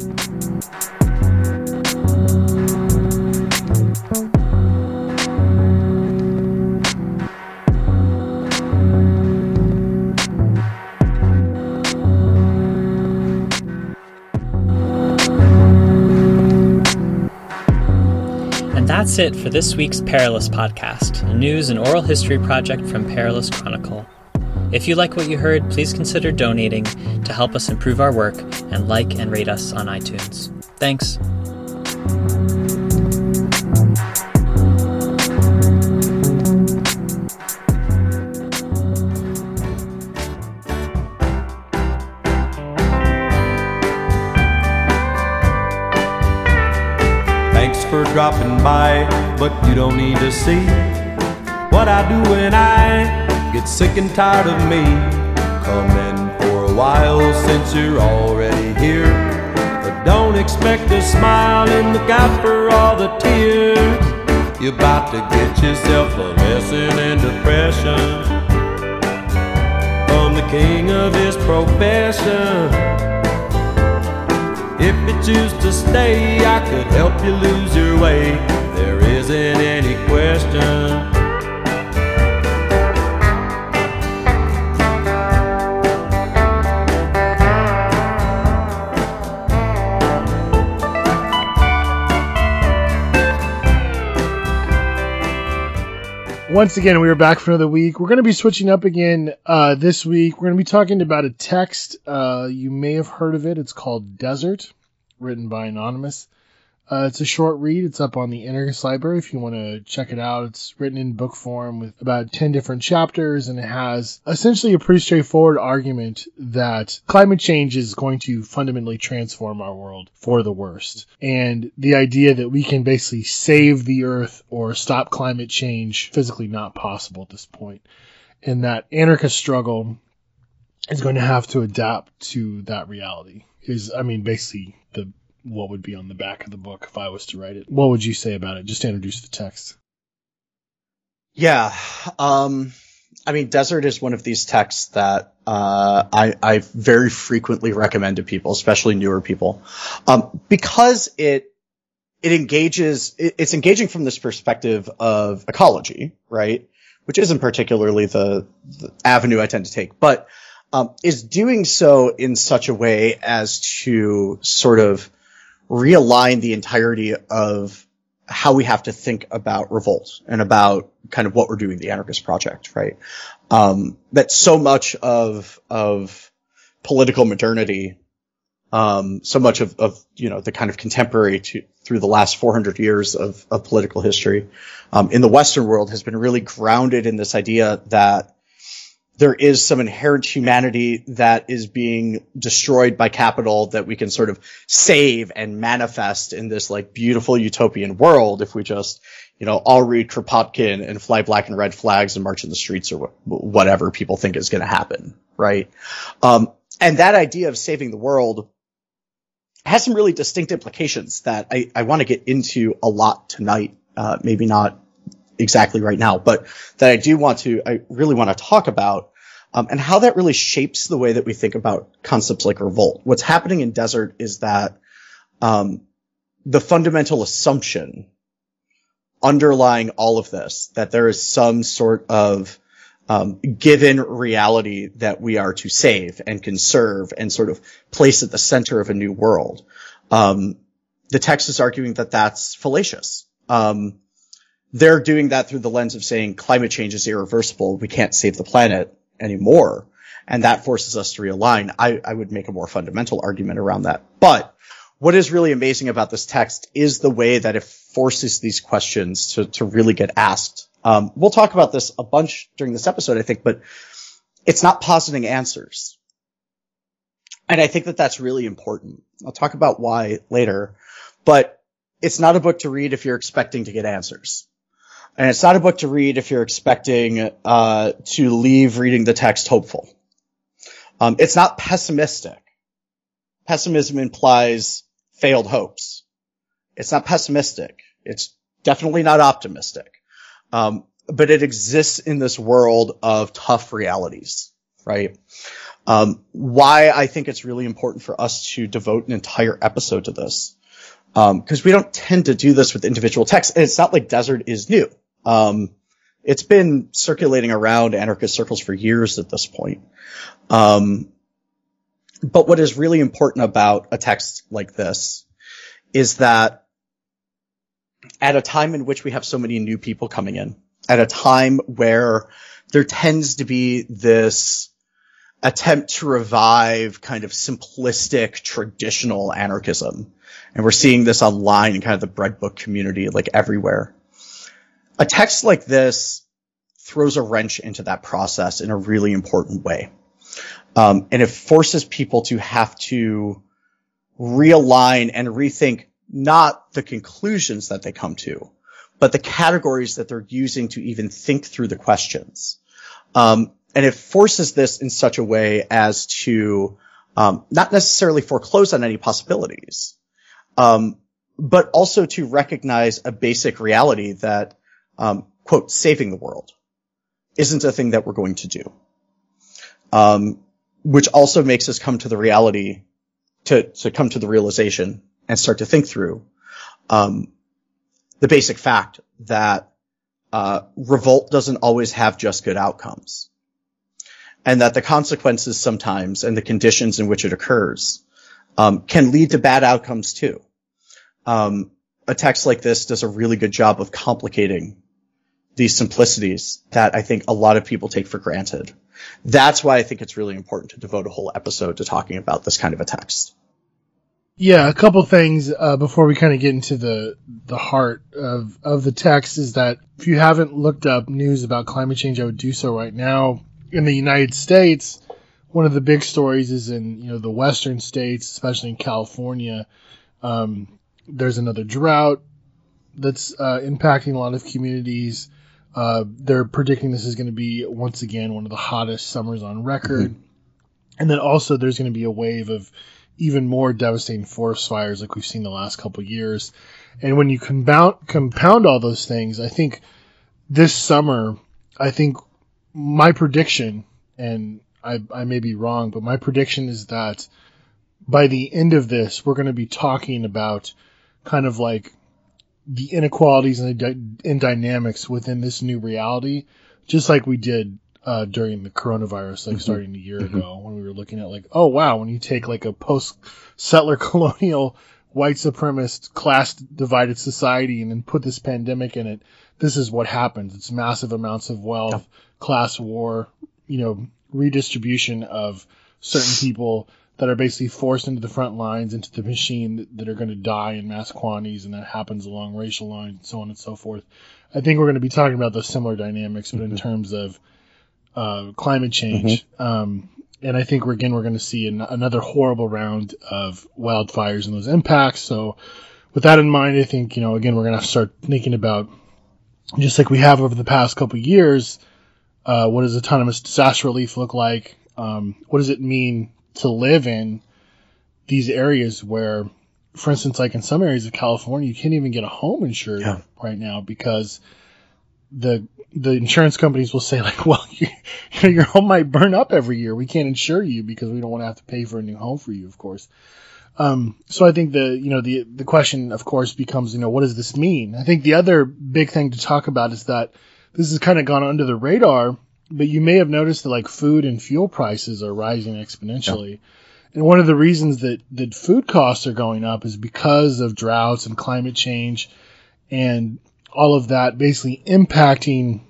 That's it for this week's Perilous Podcast, a news and oral history project from Perilous Chronicle. If you like what you heard, please consider donating to help us improve our work and like and rate us on iTunes. Thanks. for dropping by, but you don't need to see what I do when I get sick and tired of me coming for a while since you're already here. But don't expect a smile and look out for all the tears. You're about to get yourself a lesson in depression from the king of his profession. If you choose to stay, I could help you lose your way. There isn't any question. Once again, we are back for another week. We're going to be switching up again this week. We're going to be talking about a text. You may have heard of it. It's called Desert, written by Anonymous. It's a short read. It's up on the Anarchist Library if you want to check it out. It's written in book form with about 10 different chapters, and it has essentially a pretty straightforward argument that climate change is going to fundamentally transform our world for the worst. And the idea that we can basically save the earth or stop climate change, physically not possible at this point. And that anarchist struggle is going to have to adapt to that reality. Basically what would be on the back of the book if I was to write it. What would you say about it? Just to introduce the text. Yeah. Desert is one of these texts that I very frequently recommend to people, especially newer people, because it's engaging from this perspective of ecology, right? Which isn't particularly the avenue I tend to take, but is doing so in such a way as to sort of realign the entirety of how we have to think about revolt and about kind of what we're doing, the Anarchist Project, right? That so much of political modernity, so much of the kind of contemporary through the last 400 years of political history, in the Western world has been really grounded in this idea that there is some inherent humanity that is being destroyed by capital that we can sort of save and manifest in this like beautiful utopian world if we just, all read Kropotkin and fly black and red flags and march in the streets or whatever people think is going to happen, right? And that idea of saving the world has some really distinct implications that I want to get into a lot tonight, maybe not exactly right now, but that I really want to talk about, and how that really shapes the way that we think about concepts like revolt. What's happening in Desert is that, the fundamental assumption underlying all of this, that there is some sort of, given reality that we are to save and conserve and sort of place at the center of a new world. The text is arguing that that's fallacious. They're doing that through the lens of saying climate change is irreversible. We can't save the planet anymore. And that forces us to realign. I would make a more fundamental argument around that. But what is really amazing about this text is the way that it forces these questions to really get asked. We'll talk about this a bunch during this episode, I think, but it's not positing answers. And I think that that's really important. I'll talk about why later, but it's not a book to read if you're expecting to get answers. And it's not a book to read if you're expecting to leave reading the text hopeful. It's not pessimistic. Pessimism implies failed hopes. It's not pessimistic. It's definitely not optimistic. But it exists in this world of tough realities, right? Why I think it's really important for us to devote an entire episode to this. Because we don't tend to do this with individual texts. And it's not like Desert is new. It's been circulating around anarchist circles for years at this point. But what is really important about a text like this is that at a time in which we have so many new people coming in, at a time where there tends to be this attempt to revive kind of simplistic traditional anarchism, and we're seeing this online in kind of the breadbook community, like everywhere. A text like this throws a wrench into that process in a really important way. And it forces people to have to realign and rethink not the conclusions that they come to, but the categories that they're using to even think through the questions. And it forces this in such a way as to not necessarily foreclose on any possibilities, but also to recognize a basic reality that, quote, saving the world isn't a thing that we're going to do. Which also makes us come to the reality, to come to the realization and start to think through the basic fact that revolt doesn't always have just good outcomes. And that the consequences sometimes and the conditions in which it occurs can lead to bad outcomes too. A text like this does a really good job of complicating these simplicities that I think a lot of people take for granted. That's why I think it's really important to devote a whole episode to talking about this kind of a text. Yeah, a couple things before we kind of get into the heart of the text is that if you haven't looked up news about climate change, I would do so right now. In the United States, one of the big stories is in the western states, especially in California. There's another drought that's impacting a lot of communities. They're predicting this is going to be, once again, one of the hottest summers on record. Mm-hmm. And then also there's going to be a wave of even more devastating forest fires like we've seen the last couple of years. And when you compound all those things, I think this summer, my prediction, and I may be wrong, but my prediction is that by the end of this, we're going to be talking about kind of like the inequalities and dynamics within this new reality, just like we did during the coronavirus, like starting a year ago, when we were looking at like, oh wow, when you take like a post-settler colonial white supremacist class divided society and then put this pandemic in it, this is what happens. It's massive amounts of wealth, class war, redistribution of certain people that are basically forced into the front lines, into the machine that are going to die in mass quantities, and that happens along racial lines and so on and so forth. I think we're going to be talking about those similar dynamics, but in terms of climate change. And I think we're going to see another horrible round of wildfires and those impacts. So with that in mind, I think, again, we're going to have to start thinking about, just like we have over the past couple of years, what does autonomous disaster relief look like? What does it mean to live in these areas where, for instance, like in some areas of California, you can't even get a home insured right now because the insurance companies will say like, well, your home might burn up every year. We can't insure you because we don't want to have to pay for a new home for you, of course. So I think the question, of course, becomes, what does this mean? I think the other big thing to talk about is that this has kind of gone under the radar, but you may have noticed that like food and fuel prices are rising exponentially. Yeah. And one of the reasons that food costs are going up is because of droughts and climate change and all of that basically impacting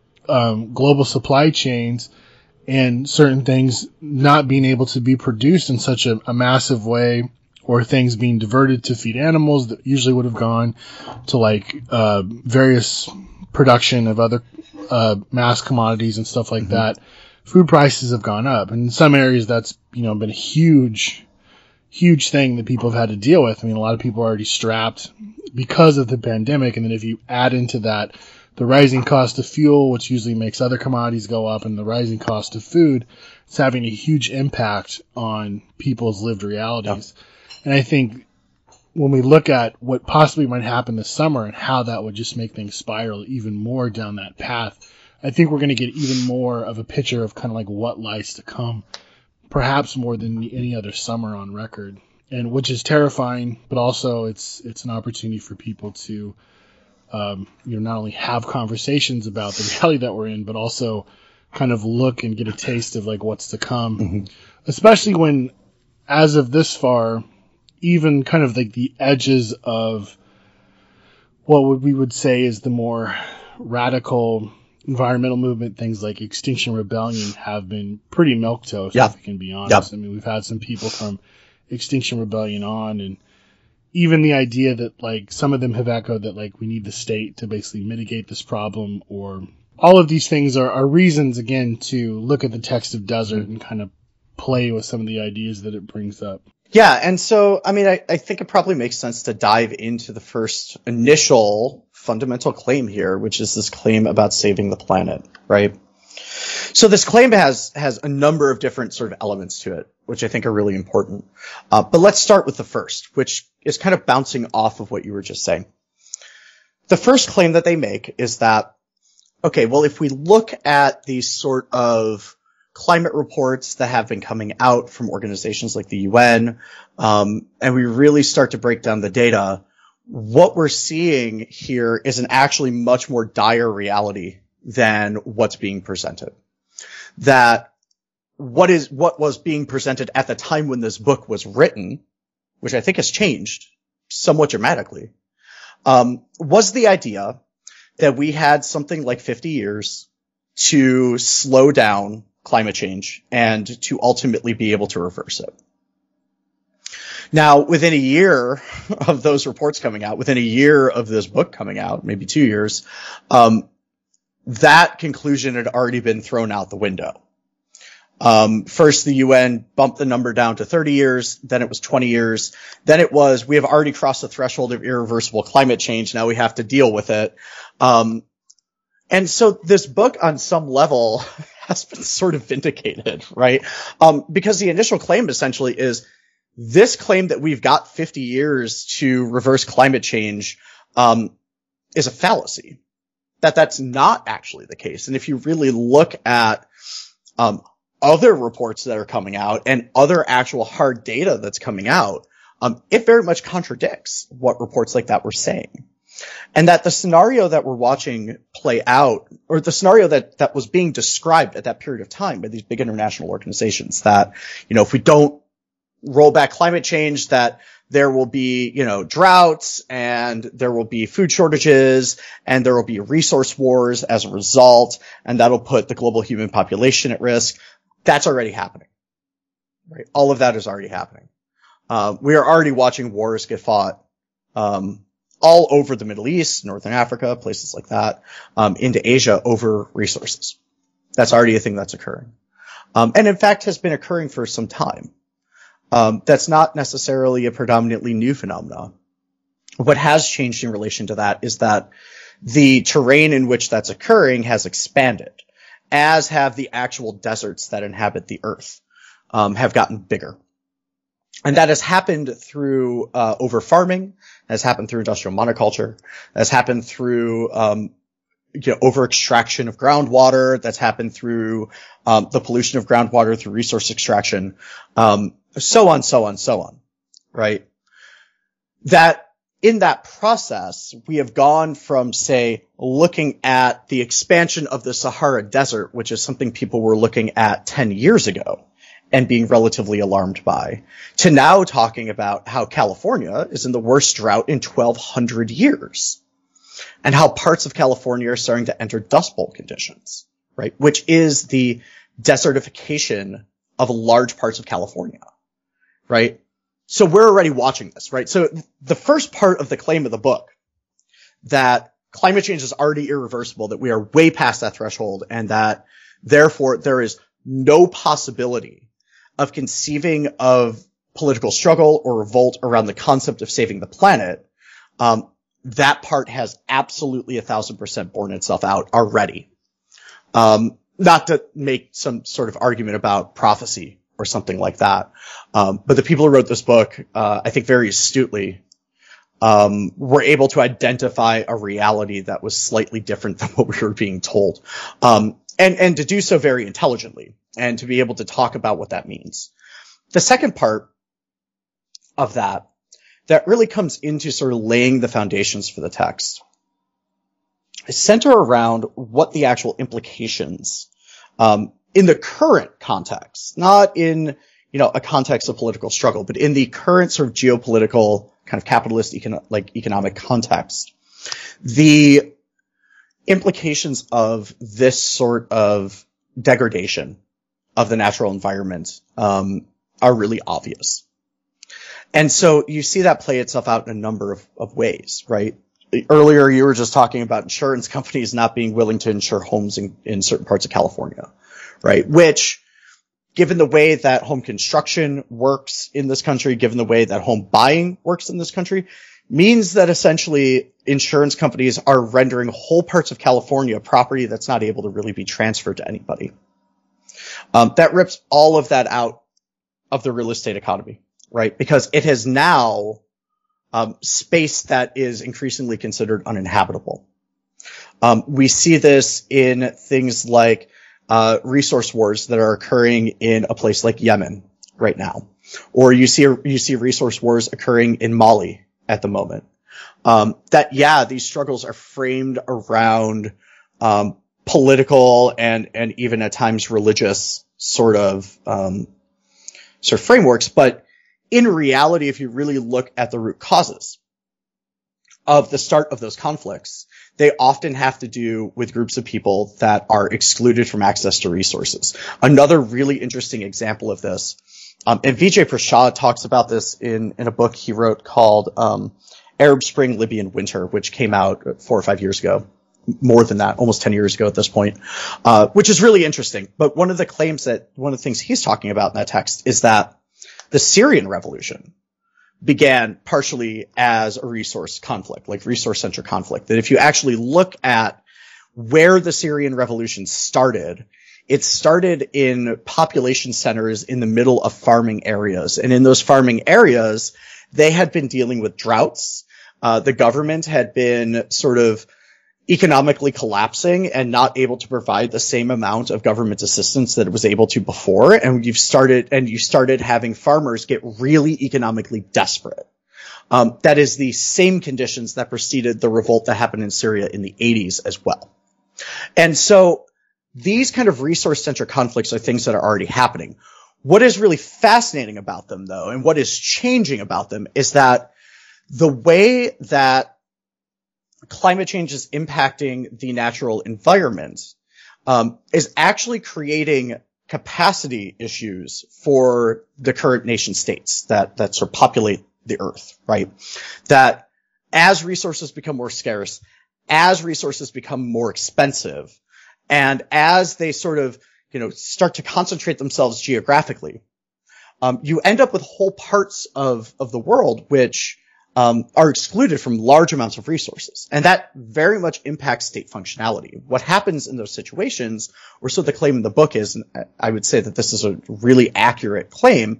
global supply chains and certain things not being able to be produced in such a massive way, or things being diverted to feed animals that usually would have gone to like various production of other mass commodities and stuff like that. Food prices have gone up, and in some areas that's been a huge thing that people have had to deal with. I mean, a lot of people are already strapped because of the pandemic, and then if you add into that the rising cost of fuel, which usually makes other commodities go up, and the rising cost of food, it's having a huge impact on people's lived realities. And I think when we look at what possibly might happen this summer and how that would just make things spiral even more down that path, I think we're going to get even more of a picture of kind of like what lies to come, perhaps more than any other summer on record, and which is terrifying, but also it's an opportunity for people to not only have conversations about the reality that we're in, but also kind of look and get a taste of like what's to come, especially when, as of this far, even kind of like the edges of what we would say is the more radical environmental movement, things like Extinction Rebellion, have been pretty milquetoast, if we can be honest. I mean, we've had some people from Extinction Rebellion on, and even the idea that like some of them have echoed that like we need the state to basically mitigate this problem, or all of these things are reasons, again, to look at the text of Desert and kind of play with some of the ideas that it brings up. Yeah, and so, I mean, I think it probably makes sense to dive into the first initial fundamental claim here, which is this claim about saving the planet, right? So this claim has a number of different sort of elements to it, which I think are really important. But let's start with the first, which is kind of bouncing off of what you were just saying. The first claim that they make is that, okay, well, if we look at these sort of climate reports that have been coming out from organizations like the UN, and we really start to break down the data, what we're seeing here is an actually much more dire reality than what's being presented. That what was being presented at the time when this book was written, which I think has changed somewhat dramatically, was the idea that we had something like 50 years to slow down climate change and to ultimately be able to reverse it. Now, within a year of those reports coming out, within a year of this book coming out, maybe 2 years, that conclusion had already been thrown out the window. First, the UN bumped the number down to 30 years, then it was 20 years, then it was, we have already crossed the threshold of irreversible climate change, now we have to deal with it. And so this book, on some level, has been sort of vindicated, right? Because the initial claim essentially is this claim that we've got 50 years to reverse climate change is a fallacy. That's not actually the case. And if you really look at other reports that are coming out and other actual hard data that's coming out, it very much contradicts what reports like that were saying. And that the scenario that we're watching play out, or the scenario that was being described at that period of time by these big international organizations, that, you know, if we don't roll back climate change, that there will be, you know, droughts and there will be food shortages and there will be resource wars as a result, and that'll put the global human population at risk. That's already happening, right? All of that is already happening. We are already watching wars get fought, all over the Middle East, Northern Africa, places like that, into Asia over resources. That's already a thing that's occurring. And in fact has been occurring for some time. That's not necessarily a predominantly new phenomenon. What has changed in relation to that is that the terrain in which that's occurring has expanded, as have the actual deserts that inhabit the earth, have gotten bigger. And that has happened through over-farming, has happened through industrial monoculture, has happened through over-extraction of groundwater, that's happened through the pollution of groundwater through resource extraction, so on, right? That in that process, we have gone from, say, looking at the expansion of the Sahara Desert, which is something people were looking at 10 years ago and being relatively alarmed by, to now talking about how California is in the worst drought in 1,200 years, and how parts of California are starting to enter Dust Bowl conditions, right? Which is the desertification of large parts of California, right? So we're already watching this, right? So the first part of the claim of the book, that climate change is already irreversible, that we are way past that threshold, and that therefore there is no possibility of conceiving of political struggle or revolt around the concept of saving the planet, that part has absolutely 1,000% borne itself out already. Not to make some sort of argument about prophecy or something like that, but the people who wrote this book, I think very astutely, were able to identify a reality that was slightly different than what we were being told, and to do so very intelligently, and to be able to talk about what that means. The second part of that really comes into sort of laying the foundations for the text, center around what the actual implications, in the current context, not in, a context of political struggle, but in the current sort of geopolitical kind of capitalist economic context, the implications of this sort of degradation of the natural environment, are really obvious. And so you see that play itself out in a number of ways, right? Earlier, you were just talking about insurance companies not being willing to insure homes in certain parts of California, right? Which given the way that home construction works in this country, given the way that home buying works in this country, means that essentially insurance companies are rendering whole parts of California property that's not able to really be transferred to anybody. That rips all of that out of the real estate economy, right? Because it has now space that is increasingly considered uninhabitable. We see this in things like resource wars that are occurring in a place like Yemen right now, or you see resource wars occurring in Mali at the moment. These struggles are framed around political and even at times religious sort of frameworks, but in reality, if you really look at the root causes of the start of those conflicts, they often have to do with groups of people that are excluded from access to resources. Another really interesting example of this, and Vijay Prashad talks about this in a book he wrote called Arab Spring, Libyan Winter, which came out 4 or 5 years ago. More than that, almost 10 years ago at this point, which is really interesting. But one of the things he's talking about in that text is that the Syrian revolution began partially as a resource conflict, like resource-centric conflict. That if you actually look at where the Syrian revolution started, it started in population centers in the middle of farming areas. And in those farming areas, they had been dealing with droughts. The government had been sort of economically collapsing and not able to provide the same amount of government assistance that it was able to before. And you started having farmers get really economically desperate. That is the same conditions that preceded the revolt that happened in Syria in the 80s as well. And so these kind of resource-centric conflicts are things that are already happening. What is really fascinating about them, though, and what is changing about them is that the way that climate change is impacting the natural environment is actually creating capacity issues for the current nation states that sort of populate the earth, right? That as resources become more scarce, as resources become more expensive, and as they sort of, start to concentrate themselves geographically, you end up with whole parts of the world which are excluded from large amounts of resources. And that very much impacts state functionality. What happens in those situations, or so the claim in the book is, and I would say that this is a really accurate claim,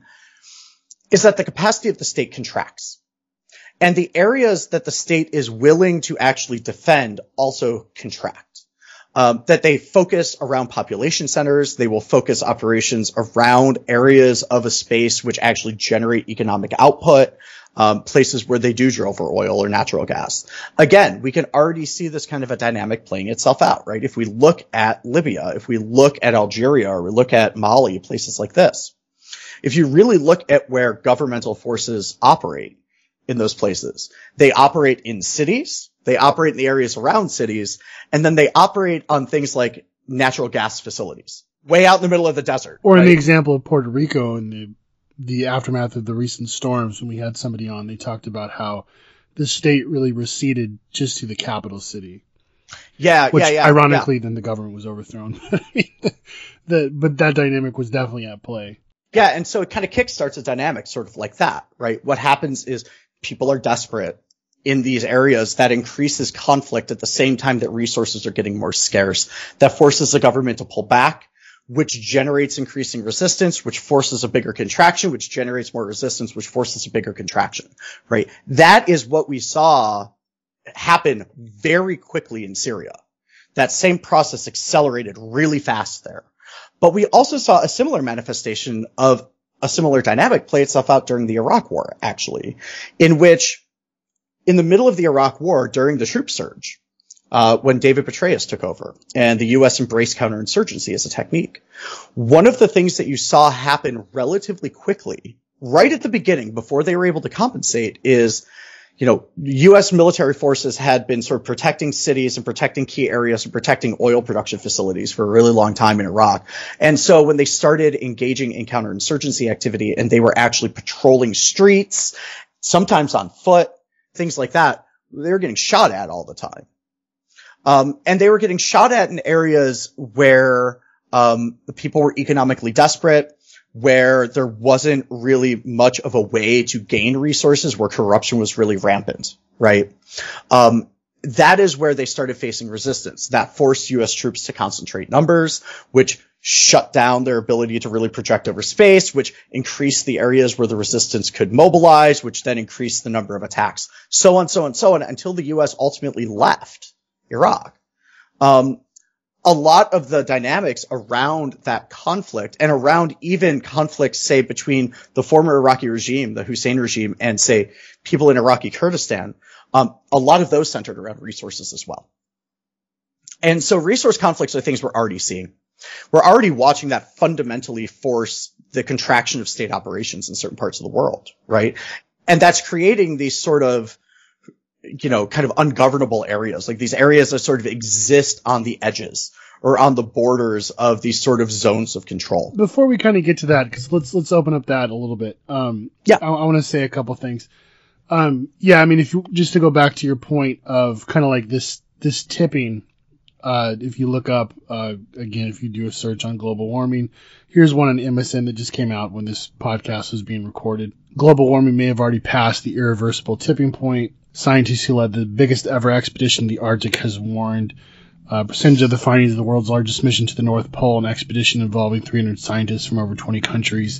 is that the capacity of the state contracts. And the areas that the state is willing to actually defend also contract. That they focus around population centers. They will focus operations around areas of a space which actually generate economic output. Places where they do drill for oil or natural gas. Again, we can already see this kind of a dynamic playing itself out, right? If we look at Libya, if we look at Algeria, or we look at Mali, places like this, if you really look at where governmental forces operate in those places, they operate in cities, they operate in the areas around cities, and then they operate on things like natural gas facilities, way out in the middle of the desert. Or in the example of Puerto Rico and the aftermath of the recent storms, when we had somebody on, they talked about how the state really receded just to the capital city. Ironically, then the government was overthrown. But that dynamic was definitely at play. Yeah, and so it kind of kickstarts a dynamic sort of like that, right? What happens is people are desperate in these areas. That increases conflict at the same time that resources are getting more scarce. That forces the government to pull back, which generates increasing resistance, which forces a bigger contraction, which generates more resistance, which forces a bigger contraction, right? That is what we saw happen very quickly in Syria. That same process accelerated really fast there. But we also saw a similar manifestation of a similar dynamic play itself out during the Iraq War, actually, in which in the middle of the Iraq War, during the troop surge, when David Petraeus took over and the U.S. embraced counterinsurgency as a technique, one of the things that you saw happen relatively quickly, right at the beginning, before they were able to compensate, is, U.S. military forces had been sort of protecting cities and protecting key areas and protecting oil production facilities for a really long time in Iraq. And so when they started engaging in counterinsurgency activity and they were actually patrolling streets, sometimes on foot, things like that, they were getting shot at all the time. And they were getting shot at in areas where the people were economically desperate. where there wasn't really much of a way to gain resources, where corruption was really rampant, right? That is where they started facing resistance. That forced U.S. troops to concentrate numbers, which shut down their ability to really project over space, which increased the areas where the resistance could mobilize, which then increased the number of attacks, so on, until the U.S. ultimately left Iraq. A lot of the dynamics around that conflict, and around even conflicts, say, between the former Iraqi regime, the Hussein regime, and, say, people in Iraqi Kurdistan, a lot of those centered around resources as well. And so resource conflicts are things we're already seeing. We're already watching that fundamentally force the contraction of state operations in certain parts of the world, right? And that's creating these sort of, kind of ungovernable areas, like these areas that sort of exist on the edges or on the borders of these sort of zones of control. Before we kind of get to that, because let's open up that a little bit. I want to say a couple things. I mean, if you just to go back to your point of kind of like this tipping. If you look up, again, if you do a search on global warming, here's one on MSN that just came out when this podcast was being recorded. Global warming may have already passed the irreversible tipping point. Scientists who led the biggest ever expedition to the Arctic has warned. Percentage of the findings of the world's largest mission to the North Pole, an expedition involving 300 scientists from over 20 countries,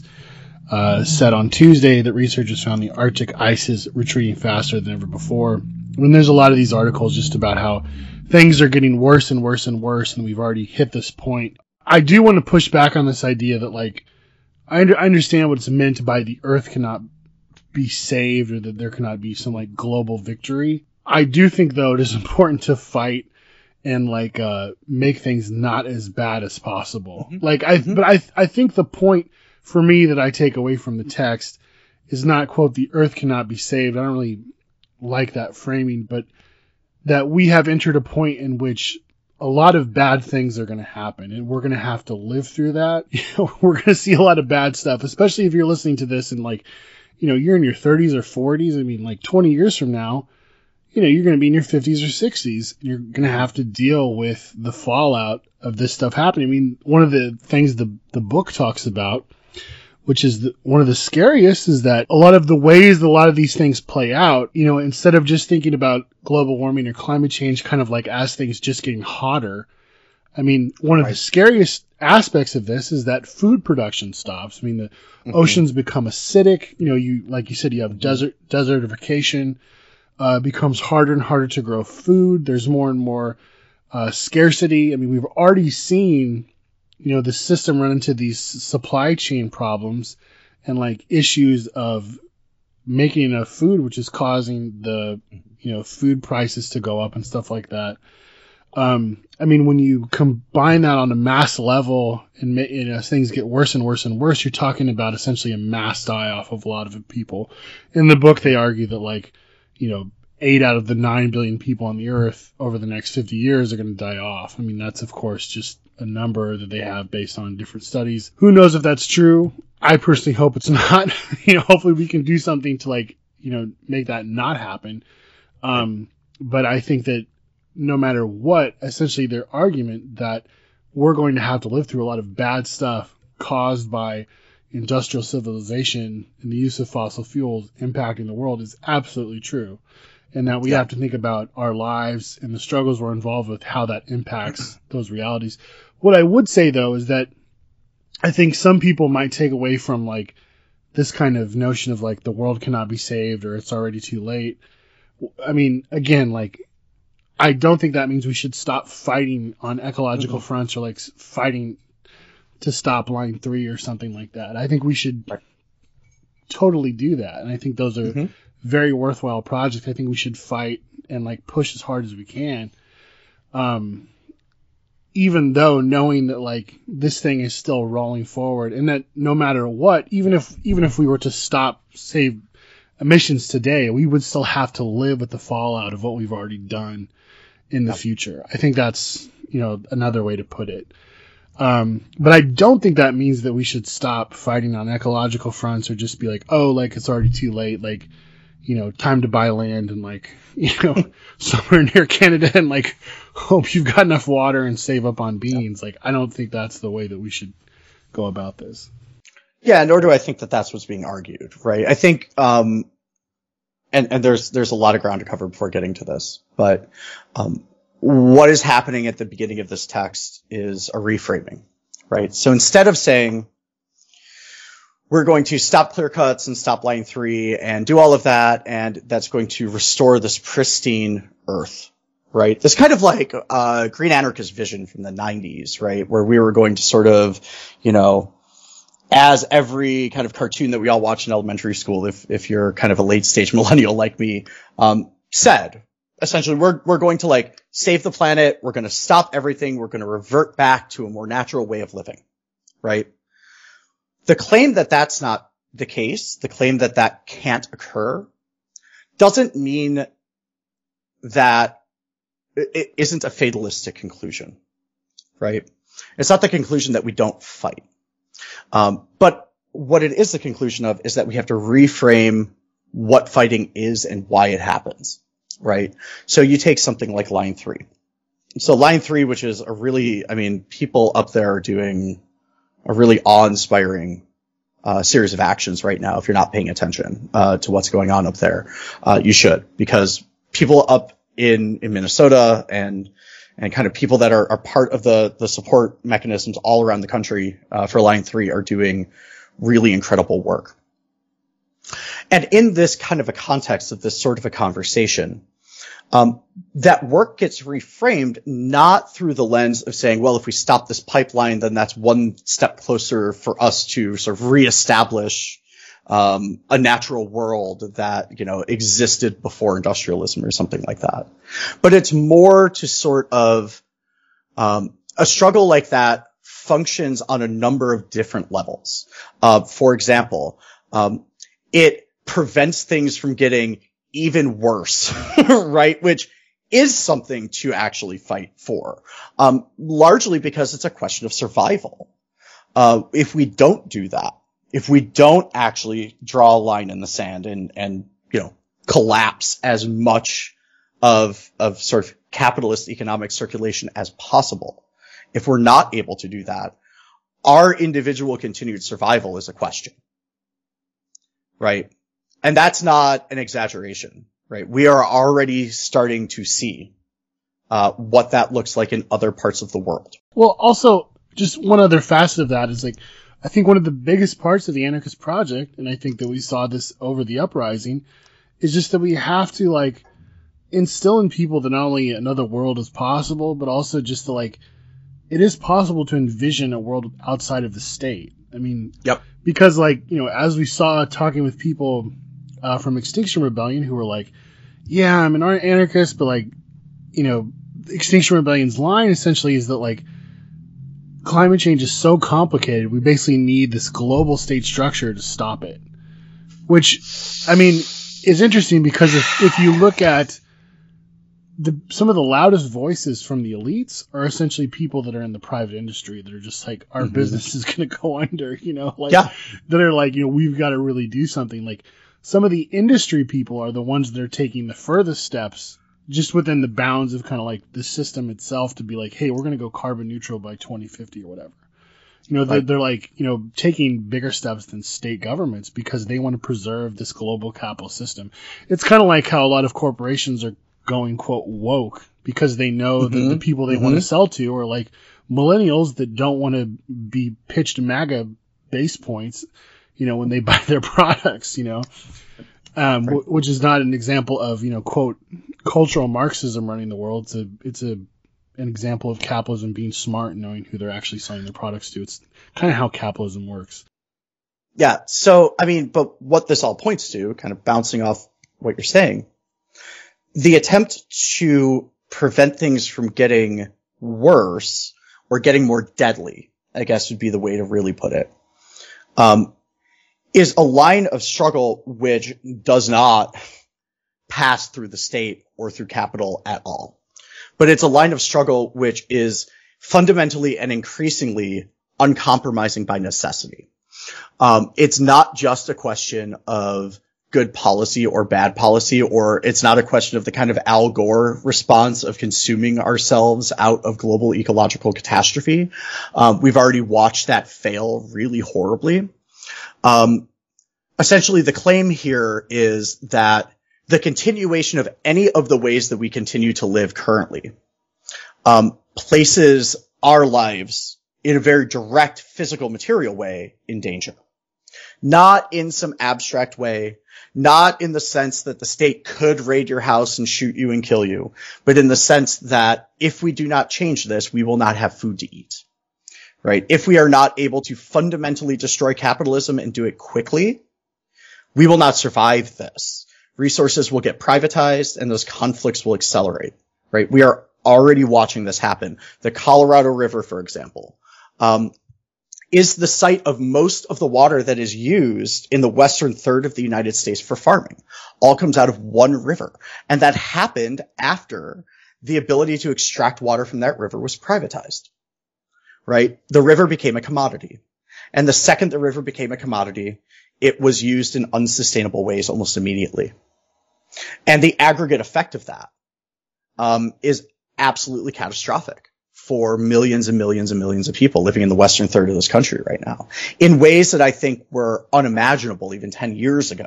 said on Tuesday that researchers found the Arctic ice is retreating faster than ever before. And there's a lot of these articles just about how things are getting worse and worse and worse, and we've already hit this point. I do want to push back on this idea that, like, I understand what it's meant by the Earth cannot be saved, or that there cannot be some, like, global victory. I do think, though, it is important to fight and, like, make things not as bad as possible. Mm-hmm. But I think the point for me that I take away from the text is not, quote, the Earth cannot be saved. I don't really like that framing, but that we have entered a point in which a lot of bad things are going to happen, and we're going to have to live through that. We're going to see a lot of bad stuff, especially if you're listening to this and, like, you're in your 30s or 40s. I mean, like 20 years from now, you're going to be in your 50s or 60s. You're going to have to deal with the fallout of this stuff happening. I mean, one of the things the book talks about, which is one of the scariest, is that a lot of the ways that a lot of these things play out, instead of just thinking about global warming or climate change kind of like as things just getting hotter, I mean, one of the scariest aspects of this is that food production stops. I mean, the oceans become acidic. Like you said, you have desertification, becomes harder and harder to grow food. There's more and more scarcity. I mean, we've already seen the system run into these supply chain problems and, like, issues of making enough food, which is causing the, food prices to go up and stuff like that. I mean, when you combine that on a mass level and as things get worse and worse and worse, you're talking about essentially a mass die-off of a lot of people. In the book, they argue that, like, 8 out of the 9 billion people on the earth over the next 50 years are going to die off. I mean, that's, of course, just a number that they have based on different studies. Who knows if that's true? I personally hope it's not. Hopefully we can do something to, like, make that not happen. But I think that no matter what, essentially their argument that we're going to have to live through a lot of bad stuff caused by industrial civilization and the use of fossil fuels impacting the world is absolutely true. And that we have to think about our lives and the struggles we're involved with, how that impacts those realities. What I would say, though, is that I think some people might take away from, like, this kind of notion of, like, the world cannot be saved or it's already too late. I mean, again, like, I don't think that means we should stop fighting on ecological fronts or, like, fighting to stop Line 3 or something like that. I think we should totally do that. And I think those are very worthwhile projects. I think we should fight and, like, push as hard as we can. Even though knowing that, like, this thing is still rolling forward, and that no matter what, even if we were to stop, say, emissions today, we would still have to live with the fallout of what we've already done in the future. I think that's, another way to put it. But I don't think that means that we should stop fighting on ecological fronts or just be like, oh, like, it's already too late. Like, time to buy land and, like, somewhere near Canada and, like, hope you've got enough water and save up on beans. Like, I don't think that's the way that we should go about this. Yeah, nor do I think that that's what's being argued, right? I think, and there's a lot of ground to cover before getting to this, but, what is happening at the beginning of this text is a reframing, right? So instead of saying, we're going to stop clear cuts and stop line 3 and do all of that, and that's going to restore this pristine earth, right? This kind of like Green Anarchist vision from the 90s, right? Where we were going to sort of, as every kind of cartoon that we all watched in elementary school, if you're kind of a late stage millennial like me, said, essentially, we're going to like save the planet. We're going to stop everything. We're going to revert back to a more natural way of living, right? The claim that that's not the case, the claim that that can't occur, doesn't mean that it isn't a fatalistic conclusion, right? It's not the conclusion that we don't fight. But what it is the conclusion of is that we have to reframe what fighting is and why it happens, right? So you take something like line 3. So line 3, which is people up there are doing a really awe-inspiring series of actions right now. If you're not paying attention to what's going on up there, you should, because people up in Minnesota and kind of people that are part of the support mechanisms all around the country for line 3 are doing really incredible work. And in this kind of a context of this sort of a conversation, that work gets reframed not through the lens of saying, well, if we stop this pipeline, then that's one step closer for us to sort of reestablish a natural world that, existed before industrialism or something like that. But it's more to sort of a struggle like that functions on a number of different levels. For example, it prevents things from getting even worse, right? Which is something to actually fight for, largely because it's a question of survival. If we don't do that, if we don't actually draw a line in the sand and collapse as much of sort of capitalist economic circulation as possible, if we're not able to do that, our individual continued survival is a question, right? And that's not an exaggeration, right? We are already starting to see what that looks like in other parts of the world. Well, also, just one other facet of that is I think one of the biggest parts of the Anarchist Project, and I think that we saw this over the uprising, is just that we have to instill in people that not only another world is possible, but also just it is possible to envision a world outside of the state. I mean, yep. Because as we saw talking with people from Extinction Rebellion who were yeah, I'm an anarchist, but Extinction Rebellion's line essentially is that climate change is so complicated, we basically need this global state structure to stop it. Which, is interesting because if you look at some of the loudest voices from the elites are essentially people that are in the private industry that are just our business is going to go under, that are we've got to really do something. Some of the industry people are the ones that are taking the furthest steps just within the bounds of kind of the system itself to be hey, we're going to go carbon neutral by 2050 or whatever. They're taking bigger steps than state governments because they want to preserve this global capital system. It's kind of like how a lot of corporations are going, quote, woke because they know that the people they want to sell to are millennials that don't want to be pitched MAGA base points, when they buy their products, which is not an example of, quote, cultural Marxism running the world. It's an example of capitalism being smart and knowing who they're actually selling their products to. It's kind of how capitalism works. Yeah. So, but what this all points to, kind of bouncing off what you're saying, the attempt to prevent things from getting worse or getting more deadly, I guess would be the way to really put it, is a line of struggle which does not pass through the state or through capital at all. But it's a line of struggle which is fundamentally and increasingly uncompromising by necessity. It's not just a question of good policy or bad policy, or it's not a question of the kind of Al Gore response of consuming ourselves out of global ecological catastrophe. We've already watched that fail really horribly. Essentially, the claim here is that the continuation of any of the ways that we continue to live currently places our lives in a very direct physical material way in danger. Not in some abstract way, not in the sense that the state could raid your house and shoot you and kill you, but in the sense that if we do not change this, we will not have food to eat. Right? If we are not able to fundamentally destroy capitalism and do it quickly, we will not survive this. Resources will get privatized and those conflicts will accelerate. Right? We are already watching this happen. The Colorado River, for example, is the site of most of the water that is used in the western third of the United States for farming. All comes out of one river. And that happened after the ability to extract water from that river was privatized. Right? The river became a commodity. And the second the river became a commodity, it was used in unsustainable ways almost immediately. And the aggregate effect of that is absolutely catastrophic for millions and millions and millions of people living in the western third of this country right now, in ways that I think were unimaginable even 10 years ago.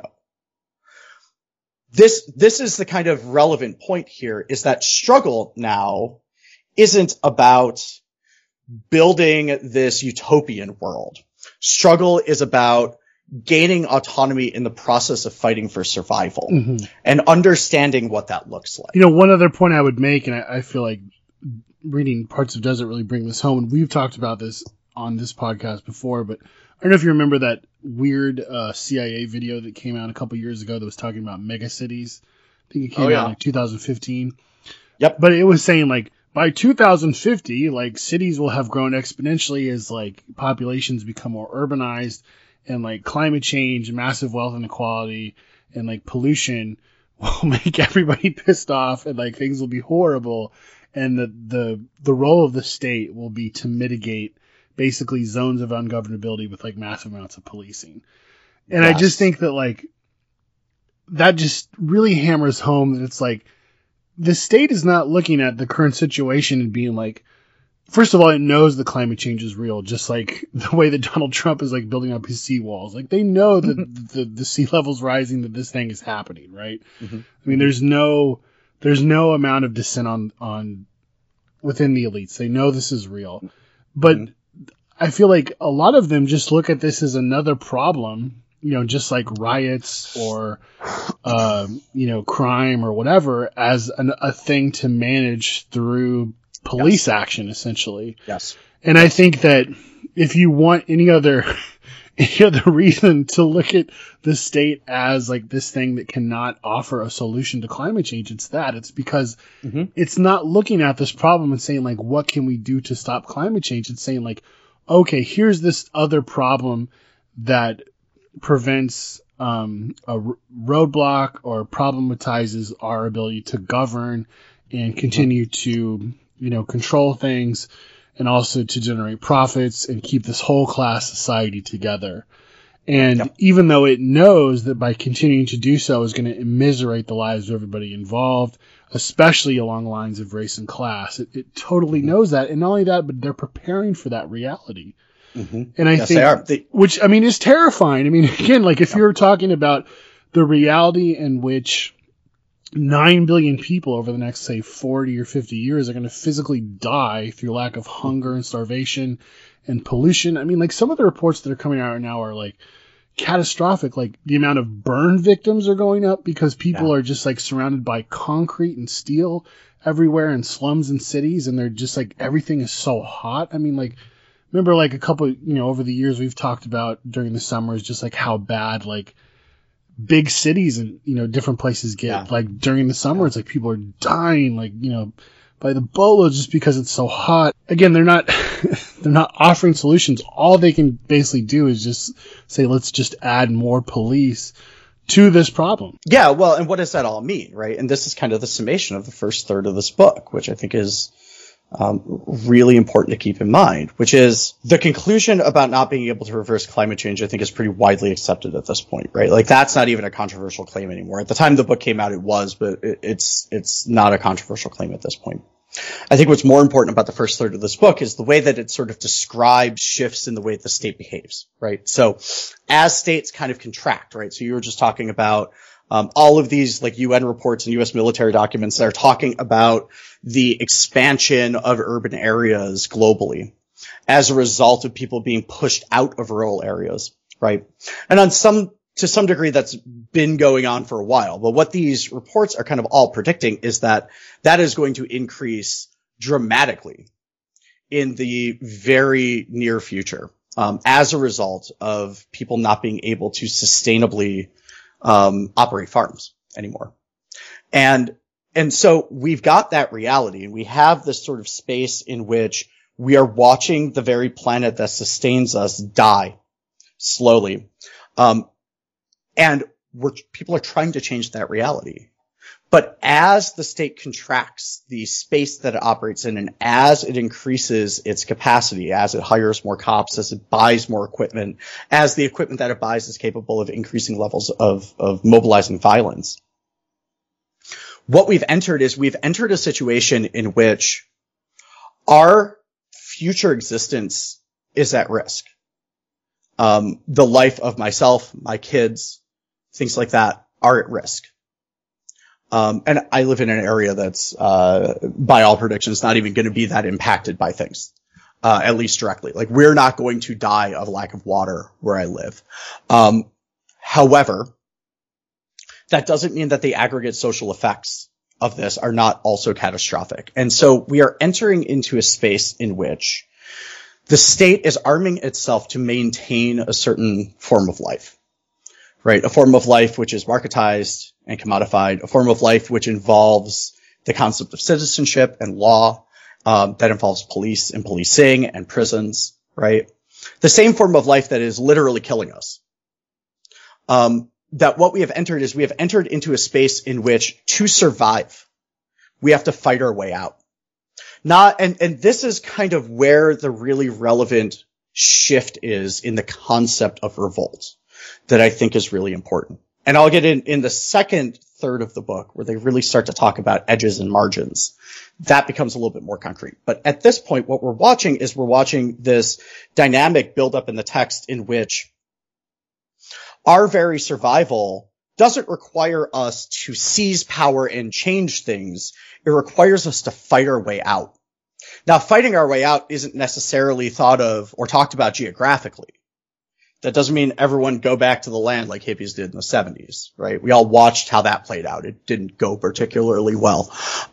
This is the kind of relevant point here, is that struggle now isn't about building this utopian world. Struggle is about gaining autonomy in the process of fighting for survival and understanding what that looks like. You know, one other point I would make, and I feel like reading parts of doesn't really bring this home, and we've talked about this on this podcast before, but I don't know if you remember that weird CIA video that came out a couple years ago that was talking about megacities. I think it came out in like 2015. Yep. But it was saying, like, by 2050, like, cities will have grown exponentially as, like, populations become more urbanized, and, like, climate change, massive wealth inequality, and, like, pollution will make everybody pissed off, and, like, things will be horrible. And the role of the state will be to mitigate basically zones of ungovernability with, like, massive amounts of policing. And I just think that, like, that just really hammers home that it's like, the state is not looking at the current situation and being like, first of all, it knows the climate change is real, just like the way that Donald Trump is, like, building up his seawalls. Like, they know that the sea level's rising, that this thing is happening, right? I mean, there's no amount of dissent on within the elites. They know this is real. But I feel like a lot of them just look at this as another problem, you know, just like riots or, you know, crime or whatever, as a thing to manage through police action, essentially. Yes. And I think that if you want any other reason to look at the state as, like, this thing that cannot offer a solution to climate change, it's that. It's because it's not looking at this problem and saying, like, what can we do to stop climate change? It's saying, like, okay, here's this other problem that prevents a roadblock or problematizes our ability to govern and continue to, you know, control things, and also to generate profits and keep this whole class society together. And even though it knows that by continuing to do so is going to immiserate the lives of everybody involved, especially along the lines of race and class, it totally knows that. And not only that, but they're preparing for that reality. And I think, they are. Which, I mean, is terrifying. I mean, again, like, if you're talking about the reality in which 9 billion people over the next, say, 40 or 50 years are going to physically die through lack of hunger and starvation and pollution. I mean, like, some of the reports that are coming out right now are, like, catastrophic. Like, the amount of burn victims are going up because people are just, like, surrounded by concrete and steel everywhere in slums and cities, and they're just, like, everything is so hot. I mean, like, remember, like, a couple, you know, over the years we've talked about during the summers just, like, how bad, like, big cities and, you know, different places get, like, during the summer, it's like people are dying, like, you know, by the boatload just because it's so hot. Again, they're not offering solutions. All they can basically do is just say, let's just add more police to this problem. Yeah, well, and what does that all mean, right? And this is kind of the summation of the first third of this book, which I think is really important to keep in mind, which is the conclusion about not being able to reverse climate change, I think, is pretty widely accepted at this point, right? Like, that's not even a controversial claim anymore. At the time the book came out, it was, but it's not a controversial claim at this point. I think what's more important about the first third of this book is the way that it sort of describes shifts in the way the state behaves, right? So as states kind of contract, right? So you were just talking about all of these like UN reports and US military documents that are talking about the expansion of urban areas globally as a result of people being pushed out of rural areas, right? And to some degree, that's been going on for a while. But what these reports are kind of all predicting is that that is going to increase dramatically in the very near future, as a result of people not being able to sustainably operate farms anymore. And so we've got that reality, and we have this sort of space in which we are watching the very planet that sustains us die slowly. And people are trying to change that reality. But as the state contracts the space that it operates in, and as it increases its capacity, as it hires more cops, as it buys more equipment, as the equipment that it buys is capable of increasing levels of mobilizing violence, what we've entered a situation in which our future existence is at risk. The life of myself, my kids, things like that are at risk. And I live in an area that's, by all predictions, not even going to be that impacted by things, at least directly. Like, we're not going to die of lack of water where I live. However, that doesn't mean that the aggregate social effects of this are not also catastrophic. And so we are entering into a space in which the state is arming itself to maintain a certain form of life, right? A form of life which is marketized and commodified, a form of life which involves the concept of citizenship and law, that involves police and policing and prisons, right? The same form of life that is literally killing us. That what we have entered is we have entered into a space in which to survive, we have to fight our way out. And this is kind of where the really relevant shift is in the concept of revolt that I think is really important. And I'll get in the second third of the book where they really start to talk about edges and margins. That becomes a little bit more concrete. But at this point, what we're watching this dynamic build up in the text in which our very survival doesn't require us to seize power and change things. It requires us to fight our way out. Now, fighting our way out isn't necessarily thought of or talked about geographically. That doesn't mean everyone go back to the land like hippies did in the 70s, right? We all watched how that played out. It didn't go particularly well.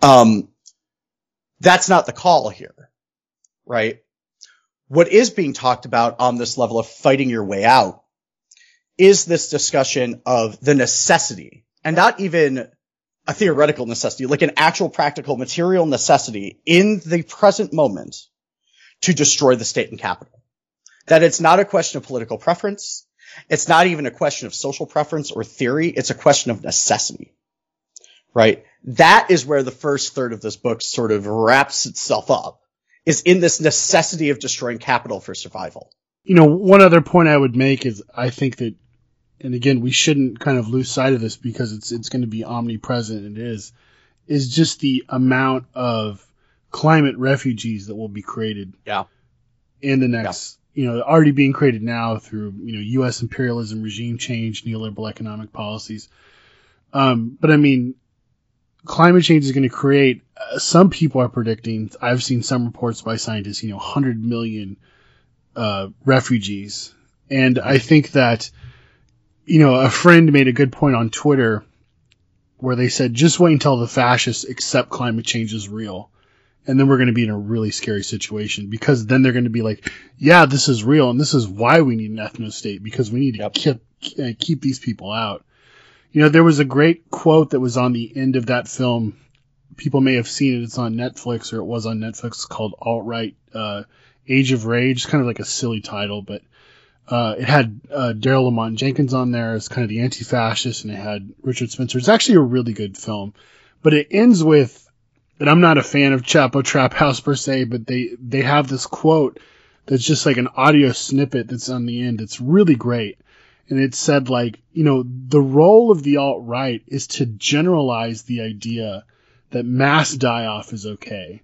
That's not the call here, right? What is being talked about on this level of fighting your way out is this discussion of the necessity, and not even a theoretical necessity, like an actual practical material necessity in the present moment to destroy the state and capital. That it's not a question of political preference. It's not even a question of social preference or theory. It's a question of necessity, right? That is where the first third of this book sort of wraps itself up, is in this necessity of destroying capital for survival. You know, one other point I would make is I think that, and again, we shouldn't kind of lose sight of this because it's going to be omnipresent, and it is just the amount of climate refugees that will be created in the next, already being created now through, U.S. imperialism, regime change, neoliberal economic policies. But I mean, climate change is going to create, some people are predicting, I've seen some reports by scientists, 100 million refugees. And I think that, a friend made a good point on Twitter where they said, just wait until the fascists accept climate change is real. And then we're going to be in a really scary situation, because then they're going to be like, yeah, this is real. And this is why we need an ethno-state, because we need to keep these people out. There was a great quote that was on the end of that film. People may have seen it. It's on Netflix, or it was on Netflix. It's called Alt-Right, Age of Rage. It's kind of like a silly title, but it had Daryl Lamont Jenkins on there as kind of the anti-fascist, and it had Richard Spencer. It's actually a really good film, but it ends with, and I'm not a fan of Chapo Trap House per se, but they have this quote that's just like an audio snippet that's on the end. It's really great. And it said, like, the role of the alt-right is to generalize the idea that mass die-off is okay.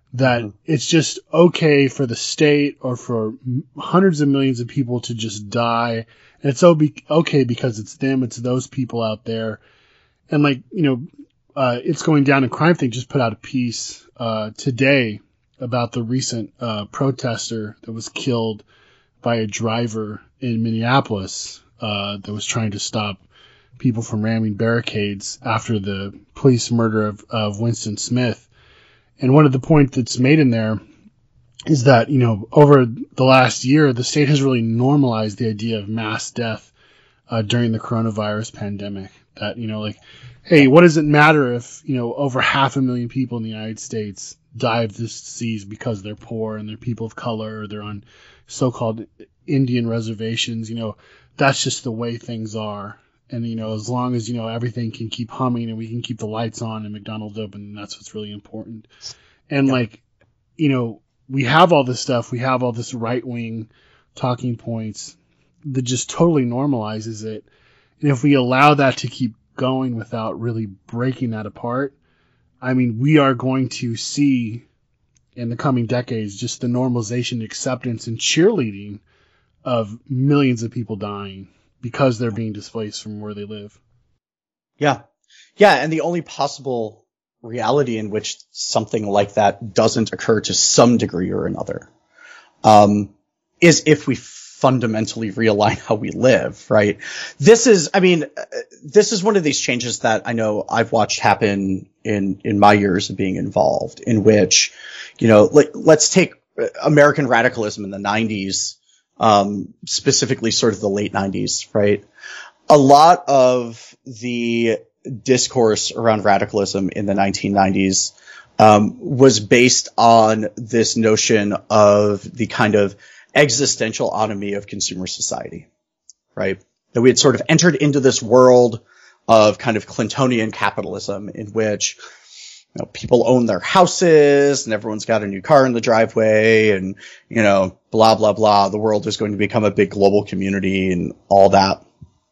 that it's just okay for the state or for hundreds of millions of people to just die. And it's okay because it's them, it's those people out there. And like, It's Going Down in Crime thing just put out a piece today about the recent protester that was killed by a driver in Minneapolis that was trying to stop people from ramming barricades after the police murder of Winston Smith. And one of the points that's made in there is that, over the last year, the state has really normalized the idea of mass death during the coronavirus pandemic. That, hey, what does it matter if, over 500,000 people in the United States die of this disease because they're poor and they're people of color or they're on so-called Indian reservations? That's just the way things are. And, as long as, everything can keep humming and we can keep the lights on and McDonald's open, that's what's really important. And we have all this stuff. We have all this right-wing talking points that just totally normalizes it. And if we allow that to keep going without really breaking that apart, we are going to see in the coming decades just the normalization, acceptance, and cheerleading of millions of people dying because they're being displaced from where they live. Yeah. Yeah. And the only possible reality in which something like that doesn't occur to some degree or another, is if we fundamentally realign how we live, right? This is one of these changes that I know I've watched happen in my years of being involved, in which, let's take American radicalism in the 90s, specifically sort of the late 90s, right? A lot of the discourse around radicalism in the 1990s was based on this notion of the kind of existential autonomy of consumer society, right? That we had sort of entered into this world of kind of Clintonian capitalism in which people own their houses and everyone's got a new car in the driveway and, blah, blah, blah. The world is going to become a big global community and all that.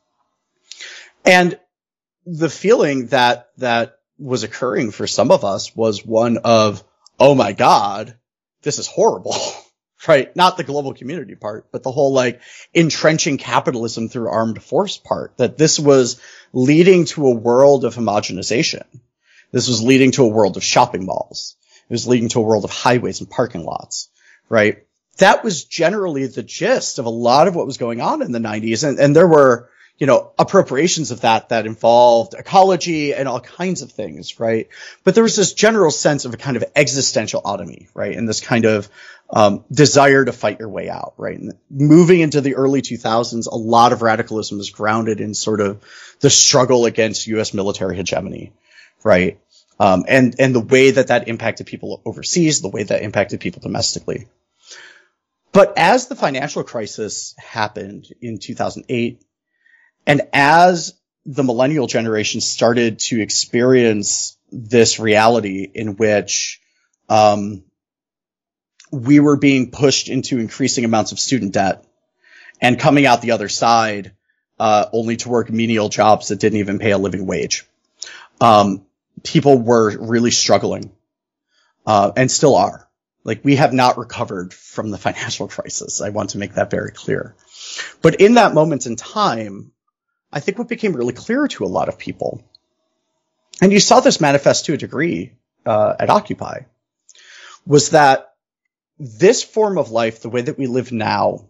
And the feeling that was occurring for some of us was one of, oh my God, this is horrible, right? Not the global community part, but the whole entrenching capitalism through armed force part, that this was leading to a world of homogenization. This was leading to a world of shopping malls. It was leading to a world of highways and parking lots, right? That was generally the gist of a lot of what was going on in the 90s. And there were, appropriations of that involved ecology and all kinds of things, right? But there was this general sense of a kind of existential autonomy, right? And this kind of desire to fight your way out, right? And moving into the early 2000s, a lot of radicalism is grounded in sort of the struggle against U.S. military hegemony, right? And the way that impacted people overseas, the way that impacted people domestically. But as the financial crisis happened in 2008, and as the millennial generation started to experience this reality in which we were being pushed into increasing amounts of student debt and coming out the other side only to work menial jobs that didn't even pay a living wage, people were really struggling and still are. We have not recovered from the financial crisis. I want to make that very clear. But in that moment in time, I think what became really clear to a lot of people, and you saw this manifest to a degree at Occupy, was that this form of life, the way that we live now,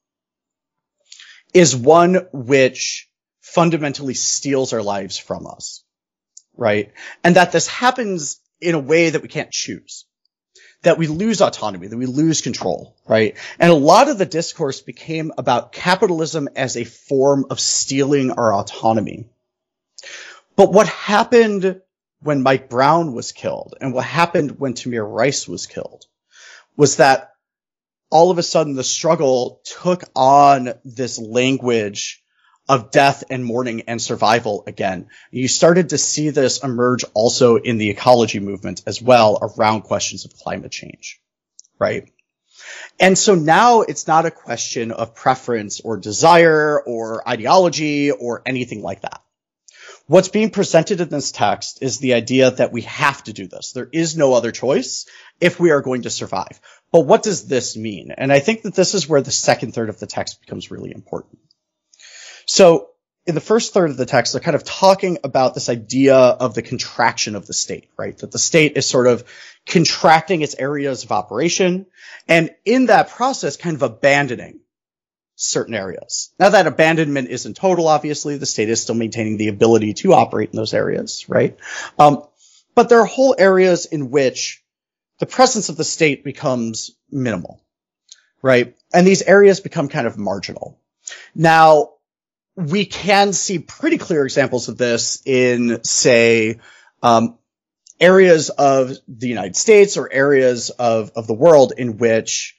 is one which fundamentally steals our lives from us, right? And that this happens in a way that we can't choose, that we lose autonomy, that we lose control, right? And a lot of the discourse became about capitalism as a form of stealing our autonomy. But what happened when Mike Brown was killed and what happened when Tamir Rice was killed was that all of a sudden the struggle took on this language of death and mourning and survival again. You started to see this emerge also in the ecology movement as well around questions of climate change, right? And so now it's not a question of preference or desire or ideology or anything like that. What's being presented in this text is the idea that we have to do this. There is no other choice if we are going to survive. But what does this mean? And I think that this is where the second third of the text becomes really important. So in the first third of the text, they're kind of talking about this idea of the contraction of the state, right? That the state is sort of contracting its areas of operation, and in that process, kind of abandoning certain areas. Now, that abandonment isn't total, obviously. The state is still maintaining the ability to operate in those areas, right? But there are whole areas in which the presence of the state becomes minimal, right? And these areas become kind of marginal. Now, we can see pretty clear examples of this in, say, areas of the United States or areas of the world in which,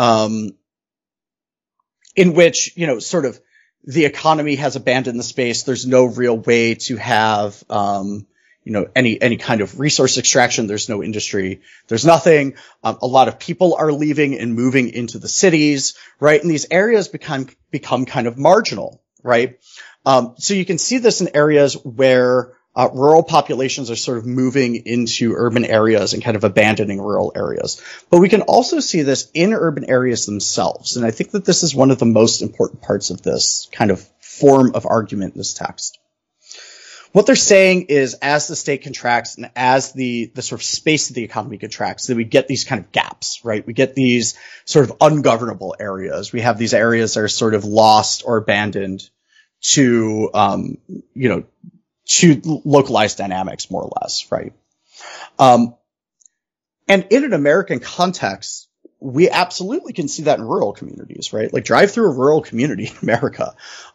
sort of the economy has abandoned the space. There's no real way to have, any kind of resource extraction. There's no industry. There's nothing. A lot of people are leaving and moving into the cities, right? And these areas become kind of marginal, right? So you can see this in areas where rural populations are sort of moving into urban areas and kind of abandoning rural areas. But we can also see this in urban areas themselves. And I think that this is one of the most important parts of this kind of form of argument in this text. What they're saying is, as the state contracts and as the sort of space of the economy contracts, that we get these kind of gaps, right? We get these sort of ungovernable areas. We have these areas that are sort of lost or abandoned to localized dynamics, more or less, right? And in an American context, we absolutely can see that in rural communities, right? Like, drive through a rural community in America.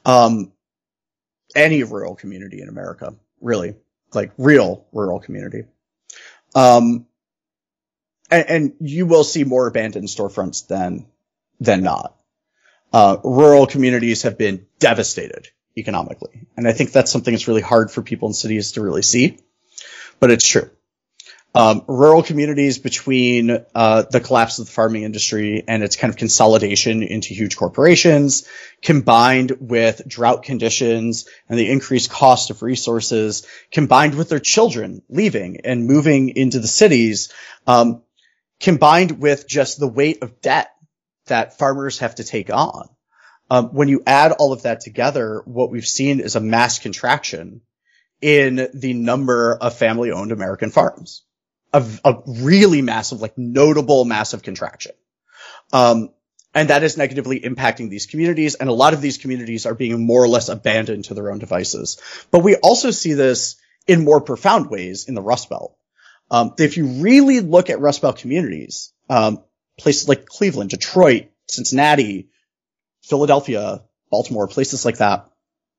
Any rural community in America, really, like real rural community. And you will see more abandoned storefronts than not. Rural communities have been devastated economically. And I think that's something that's really hard for people in cities to really see, but it's true. Rural communities, between the collapse of the farming industry and its kind of consolidation into huge corporations, combined with drought conditions and the increased cost of resources, combined with their children leaving and moving into the cities, combined with just the weight of debt that farmers have to take on. When you add all of that together, what we've seen is a mass contraction in the number of family-owned American farms. A really massive, like notable massive contraction. And that is negatively impacting these communities. And a lot of these communities are being more or less abandoned to their own devices. But we also see this in more profound ways in the Rust Belt. If you really look at Rust Belt communities, places like Cleveland, Detroit, Cincinnati, Philadelphia, Baltimore, places like that,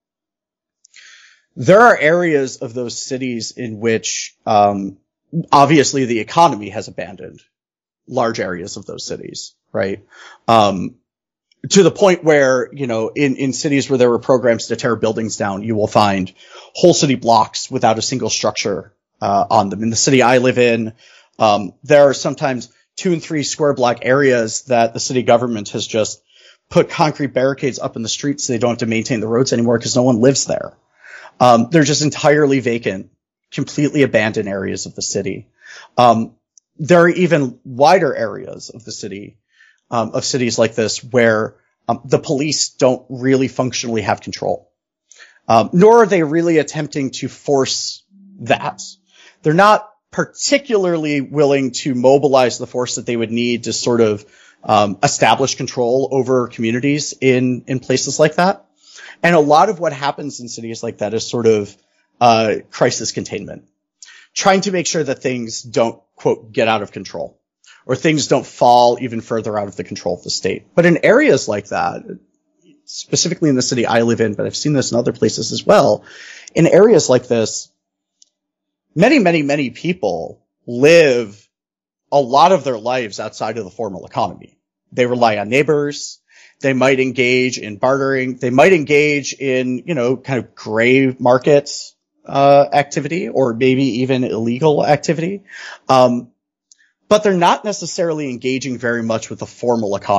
there are areas of those cities in which, obviously the economy has abandoned large areas of those cities, right? To the point where, in cities where there were programs to tear buildings down, you will find whole city blocks without a single structure, on them. In the city I live in, there are sometimes 2 and 3 square block areas that the city government has just put concrete barricades up in the streets so they don't have to maintain the roads anymore because no one lives there. They're just entirely vacant, completely abandoned areas of the city. There are even wider areas of the city, of cities like this, where the police don't really functionally have control, nor are they really attempting to force that. They're not particularly willing to mobilize the force that they would need to sort of establish control over communities in places like that. And a lot of what happens in cities like that is sort of crisis containment, trying to make sure that things don't, quote, get out of control, or things don't fall even further out of the control of the state. But in areas like that, specifically in the city I live in, but I've seen this in other places as well, in areas like this, many, many, many people live a lot of their lives outside of the formal economy. They rely on neighbors. They might engage in bartering. They might engage in, kind of gray markets activity, or maybe even illegal activity. But they're not necessarily engaging very much with the formal economy.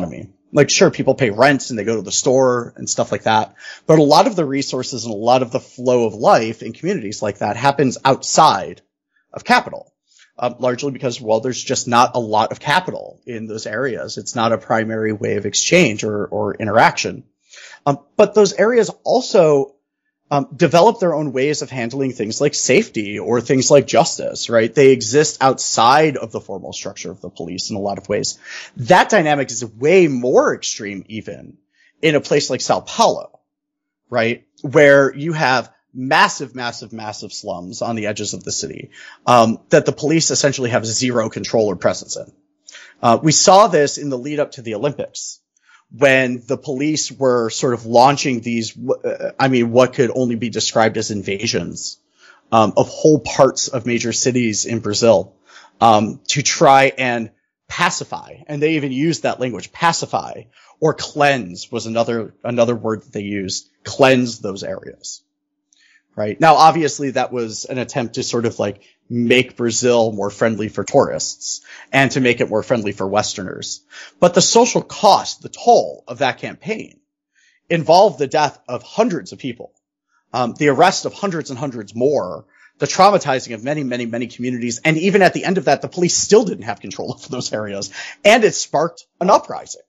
Like, sure, people pay rent and they go to the store and stuff like that. But a lot of the resources and a lot of the flow of life in communities like that happens outside of capital. Largely because, well, there's just not a lot of capital in those areas. It's not a primary way of exchange or interaction. But those areas also develop their own ways of handling things like safety or things like justice, right? They exist outside of the formal structure of the police in a lot of ways. That dynamic is way more extreme even in a place like Sao Paulo, right? Where you have massive slums on the edges of the city, that the police essentially have zero control or presence in. We saw this in the lead up to the Olympics, when the police were sort of launching these, what could only be described as invasions, of whole parts of major cities in Brazil, to try and pacify. And they even used that language, pacify, or cleanse was another word that they used, cleanse those areas. Right. Now, obviously, that was an attempt to sort of like make Brazil more friendly for tourists and to make it more friendly for Westerners. But the social cost, the toll of that campaign involved the death of hundreds of people, the arrest of hundreds and hundreds more, the traumatizing of many communities. And even at the end of that, the police still didn't have control of those areas. And it sparked an uprising.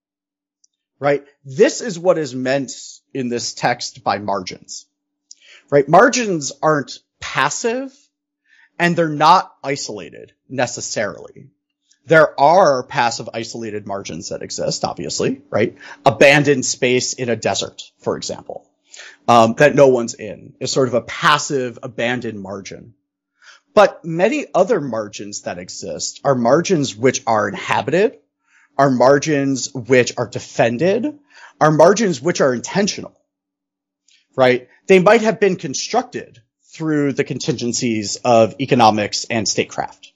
Right. This is what is meant in this text by margins. Right? Margins aren't passive, and they're not isolated necessarily. There are passive isolated margins that exist, obviously, right? Abandoned space in a desert, for example, that no one's in is sort of a passive abandoned margin. But many other margins that exist are margins which are inhabited, are margins which are defended, are margins which are intentional. Right? They might have been constructed through the contingencies of economics and statecraft.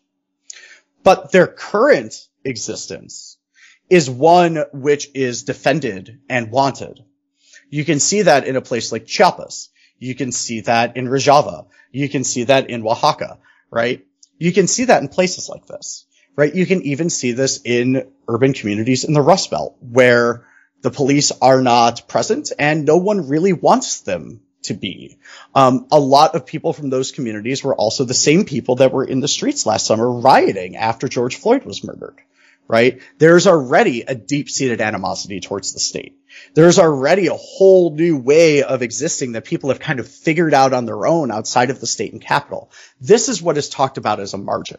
But their current existence is one which is defended and wanted. You can see that in a place like Chiapas. You can see that in Rojava. You can see that in Oaxaca, right? You can see that in places like this, right? You can even see this in urban communities in the Rust Belt, where the police are not present and no one really wants them to be. A lot of people from those communities were also the same people that were in the streets last summer rioting after George Floyd was murdered, right? There's already a deep-seated animosity towards the state. There's already a whole new way of existing that people have kind of figured out on their own outside of the state and capital. This is what is talked about as a margin.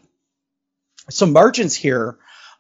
So margins here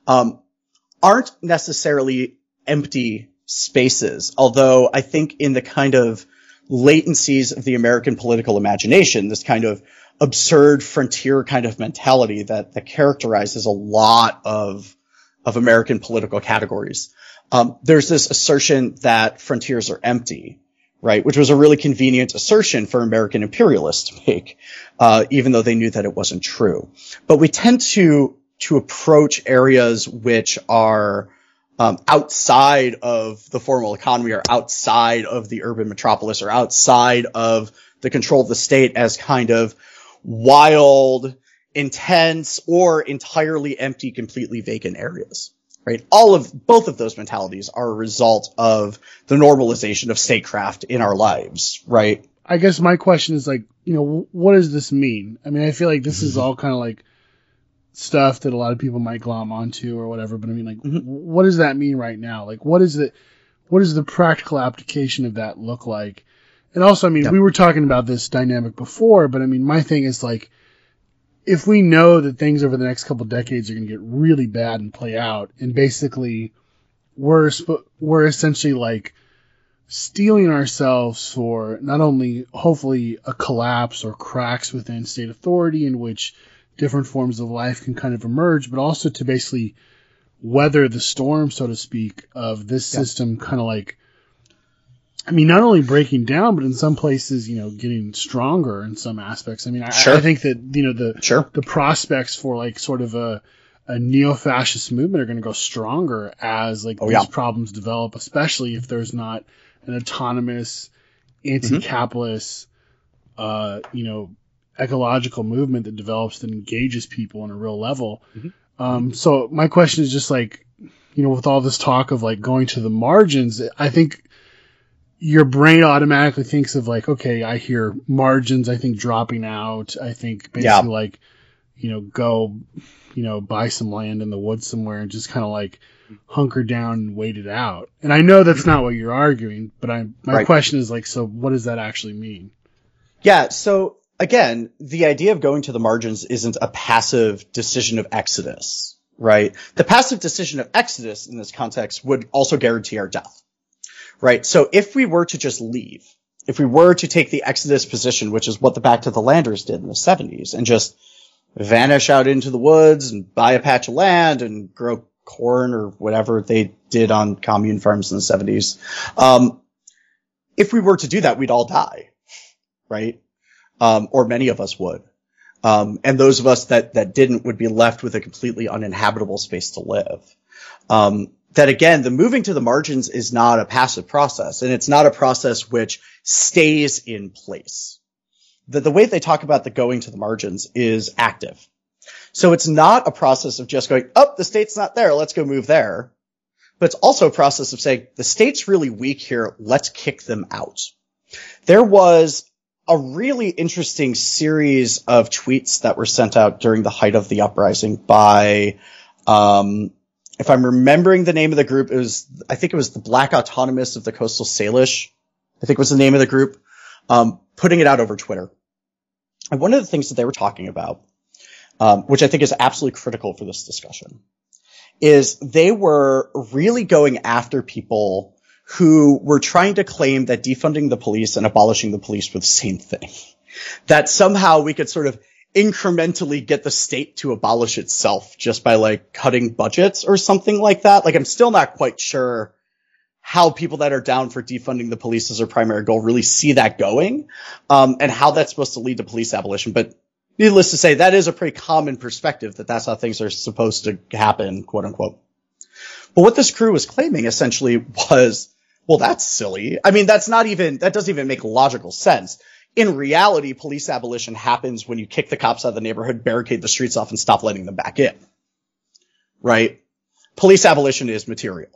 aren't necessarily empty spaces, although I think in the kind of latencies of the American political imagination, this kind of absurd frontier kind of mentality that characterizes a lot of American political categories, there's this assertion that frontiers are empty, right? Which was a really convenient assertion for American imperialists to make, even though they knew that it wasn't true. But we tend to approach areas which are outside of the formal economy or outside of the urban metropolis or outside of the control of the state as kind of wild, intense, or entirely empty, completely vacant areas, right? Both of those mentalities are a result of the normalization of statecraft in our lives, right? I guess my question is like, what does this mean? I mean, I feel like this is all kind of like stuff that a lot of people might glom onto or whatever, but I mean, like, what does that mean right now? Like, what is the practical application of that look like? And also, I mean, we were talking about this dynamic before, but I mean, my thing is like, if we know that things over the next couple of decades are going to get really bad and play out, and basically we're essentially like steeling ourselves for not only hopefully a collapse or cracks within state authority in which different forms of life can kind of emerge, but also to basically weather the storm, so to speak, of this system kind of like, I mean, not only breaking down, but in some places, getting stronger in some aspects. I mean, I think that, the prospects for like sort of a neo-fascist movement are going to go stronger as like these problems develop, especially if there's not an autonomous, anti-capitalist, ecological movement that develops that engages people on a real level. So my question is just like, with all this talk of like going to the margins, I think your brain automatically thinks of like, okay, I hear margins, I think dropping out, I think basically like, go, buy some land in the woods somewhere and just kind of like hunker down and wait it out. And I know that's not what you're arguing, but my question is like, so what does that actually mean? Yeah. So again, the idea of going to the margins isn't a passive decision of exodus, right? The passive decision of exodus in this context would also guarantee our death, right? So if we were to just leave, if we were to take the exodus position, which is what the Back to the Landers did in the 70s, and just vanish out into the woods and buy a patch of land and grow corn or whatever they did on commune farms in the 70s. If we were to do that, we'd all die, right? Or many of us would. And those of us that didn't would be left with a completely uninhabitable space to live. That again, the moving to the margins is not a passive process, and it's not a process which stays in place. The way they talk about the going to the margins is active. So it's not a process of just going, oh, the state's not there, let's go move there. But it's also a process of saying, the state's really weak here, let's kick them out. There was a really interesting series of tweets that were sent out during the height of the uprising by, if I'm remembering the name of the group, I think it was the Black Autonomists of the Coastal Salish, I think was the name of the group, putting it out over Twitter. And one of the things that they were talking about, which I think is absolutely critical for this discussion, is they were really going after people who were trying to claim that defunding the police and abolishing the police were the same thing. That somehow we could sort of incrementally get the state to abolish itself just by like cutting budgets or something like that. Like, I'm still not quite sure how people that are down for defunding the police as their primary goal really see that going, and how that's supposed to lead to police abolition. But needless to say, that is a pretty common perspective, that that's how things are supposed to happen, quote unquote. But what this crew was claiming essentially was, well, that's silly. I mean, that doesn't even make logical sense. In reality, police abolition happens when you kick the cops out of the neighborhood, barricade the streets off, and stop letting them back in. Right? Police abolition is material.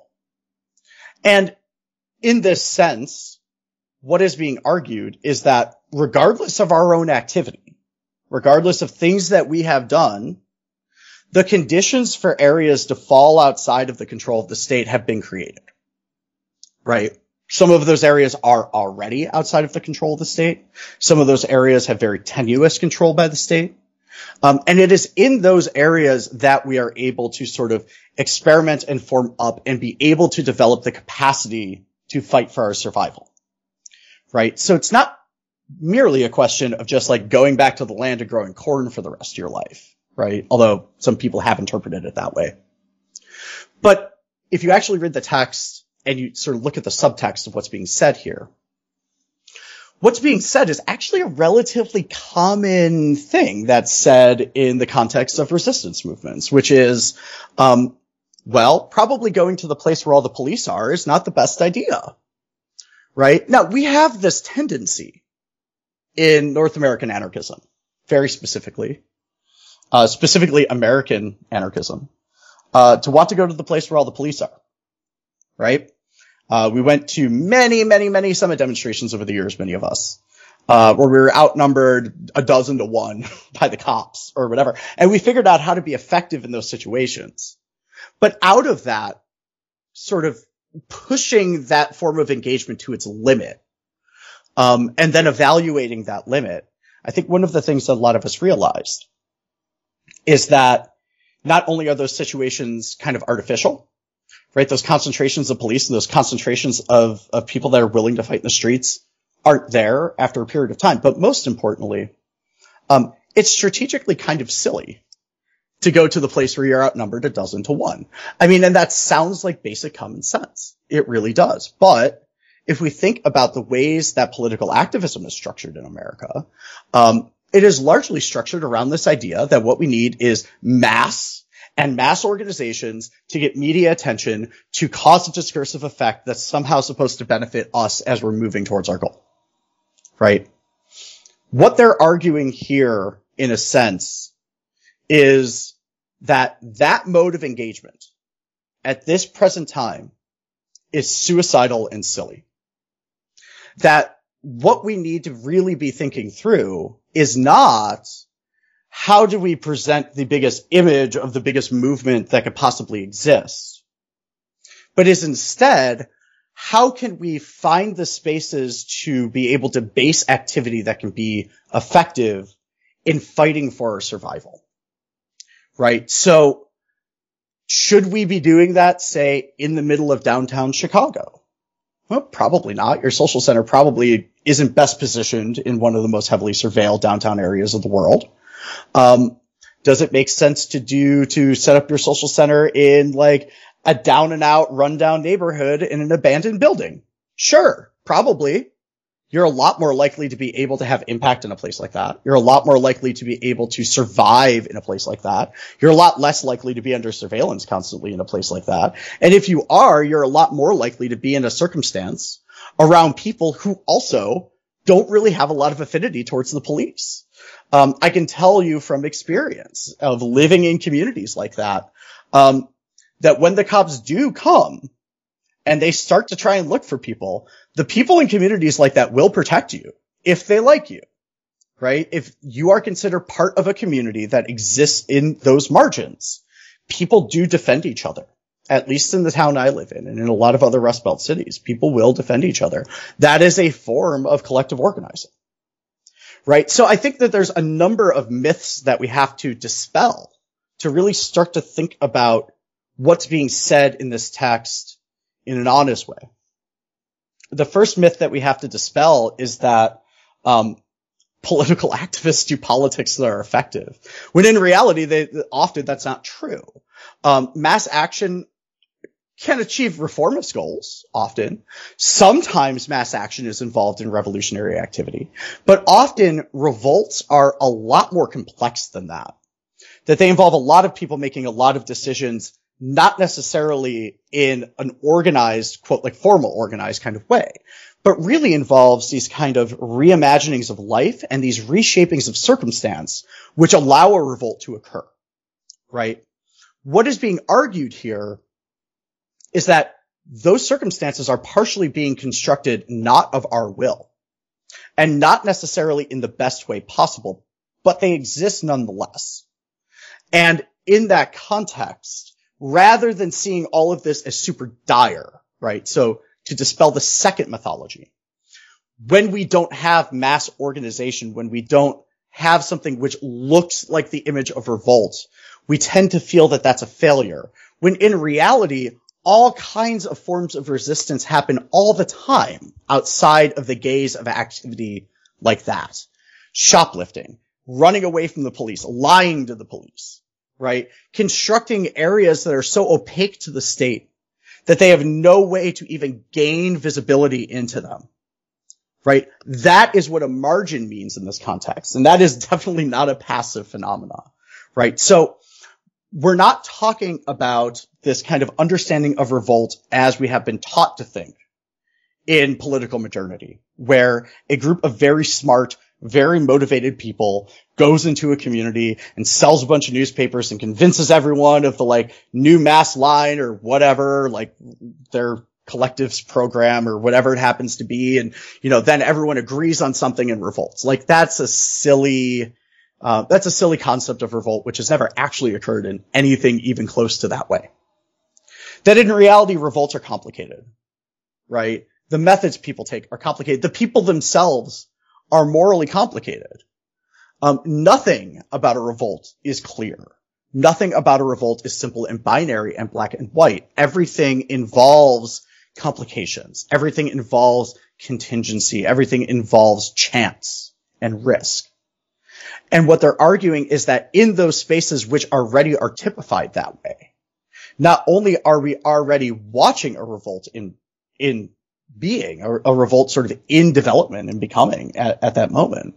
And in this sense, what is being argued is that regardless of our own activity, regardless of things that we have done, the conditions for areas to fall outside of the control of the state have been created. Right? Some of those areas are already outside of the control of the state. Some of those areas have very tenuous control by the state. And it is in those areas that we are able to sort of experiment and form up and be able to develop the capacity to fight for our survival. Right? So it's not merely a question of just like going back to the land and growing corn for the rest of your life. Right? Although some people have interpreted it that way. But if you actually read the text and you sort of look at the subtext of what's being said here, what's being said is actually a relatively common thing that's said in the context of resistance movements, which is, well, probably going to the place where all the police are is not the best idea. Right? Now, we have this tendency in North American anarchism, very specifically American anarchism, to want to go to the place where all the police are. Right? We went to many summit demonstrations over the years, many of us, where we were outnumbered 12 to 1 by the cops or whatever. And we figured out how to be effective in those situations. But out of that, sort of pushing that form of engagement to its limit, and then evaluating that limit, I think one of the things that a lot of us realized is that not only are those situations kind of artificial, right? Those concentrations of police and those concentrations of people that are willing to fight in the streets aren't there after a period of time. But most importantly, it's strategically kind of silly to go to the place where you're outnumbered 12 to 1. I mean, and that sounds like basic common sense. It really does. But if we think about the ways that political activism is structured in America, it is largely structured around this idea that what we need is mass organizations to get media attention to cause a discursive effect that's somehow supposed to benefit us as we're moving towards our goal. Right? What they're arguing here, in a sense, is that mode of engagement at this present time is suicidal and silly. That what we need to really be thinking through is not how do we present the biggest image of the biggest movement that could possibly exist, but is instead, how can we find the spaces to be able to base activity that can be effective in fighting for our survival? Right? So, should we be doing that, say, in the middle of downtown Chicago? Well, probably not. Your social center probably isn't best positioned in one of the most heavily surveilled downtown areas of the world. Does it make sense to set up your social center in like a down and out, rundown neighborhood in an abandoned building? Sure, probably. You're a lot more likely to be able to have impact in a place like that. You're a lot more likely to be able to survive in a place like that. You're a lot less likely to be under surveillance constantly in a place like that. And if you are, you're a lot more likely to be in a circumstance around people who also don't really have a lot of affinity towards the police. I can tell you from experience of living in communities like that, that when the cops do come and they start to try and look for people, the people in communities like that will protect you if they like you, right? If you are considered part of a community that exists in those margins, people do defend each other, at least in the town I live in and in a lot of other Rust Belt cities. People will defend each other. That is a form of collective organizing, right? So I think that there's a number of myths that we have to dispel to really start to think about what's being said in this text in an honest way. The first myth that we have to dispel is that political activists do politics that are effective, when in reality, often that's not true. Mass action can achieve reformist goals, often. Sometimes mass action is involved in revolutionary activity, but often revolts are a lot more complex than that. That they involve a lot of people making a lot of decisions, not necessarily in an organized, quote, like formal organized kind of way, but really involves these kind of reimaginings of life and these reshapings of circumstance which allow a revolt to occur, right? What is being argued here is that those circumstances are partially being constructed not of our will and not necessarily in the best way possible, but they exist nonetheless. And in that context, rather than seeing all of this as super dire, right? So to dispel the second mythology, when we don't have mass organization, when we don't have something which looks like the image of revolt, we tend to feel that that's a failure, when in reality, all kinds of forms of resistance happen all the time outside of the gaze of activity like that. Shoplifting, running away from the police, lying to the police, right? Constructing areas that are so opaque to the state that they have no way to even gain visibility into them, right? That is what a margin means in this context. And that is definitely not a passive phenomena, right? So we're not talking about this kind of understanding of revolt as we have been taught to think in political modernity, where a group of very smart, very motivated people goes into a community and sells a bunch of newspapers and convinces everyone of the like new mass line or whatever, like their collectives program or whatever it happens to be. And, you know, then everyone agrees on something and revolts. Like that's a silly concept of revolt, which has never actually occurred in anything even close to that way. That in reality, revolts are complicated, right? The methods people take are complicated. The people themselves are morally complicated. Nothing about a revolt is clear. Nothing about a revolt is simple and binary and black and white. Everything involves complications. Everything involves contingency. Everything involves chance and risk. And what they're arguing is that in those spaces which already are typified that way, not only are we already watching a revolt in being, or a revolt sort of in development and becoming at that moment,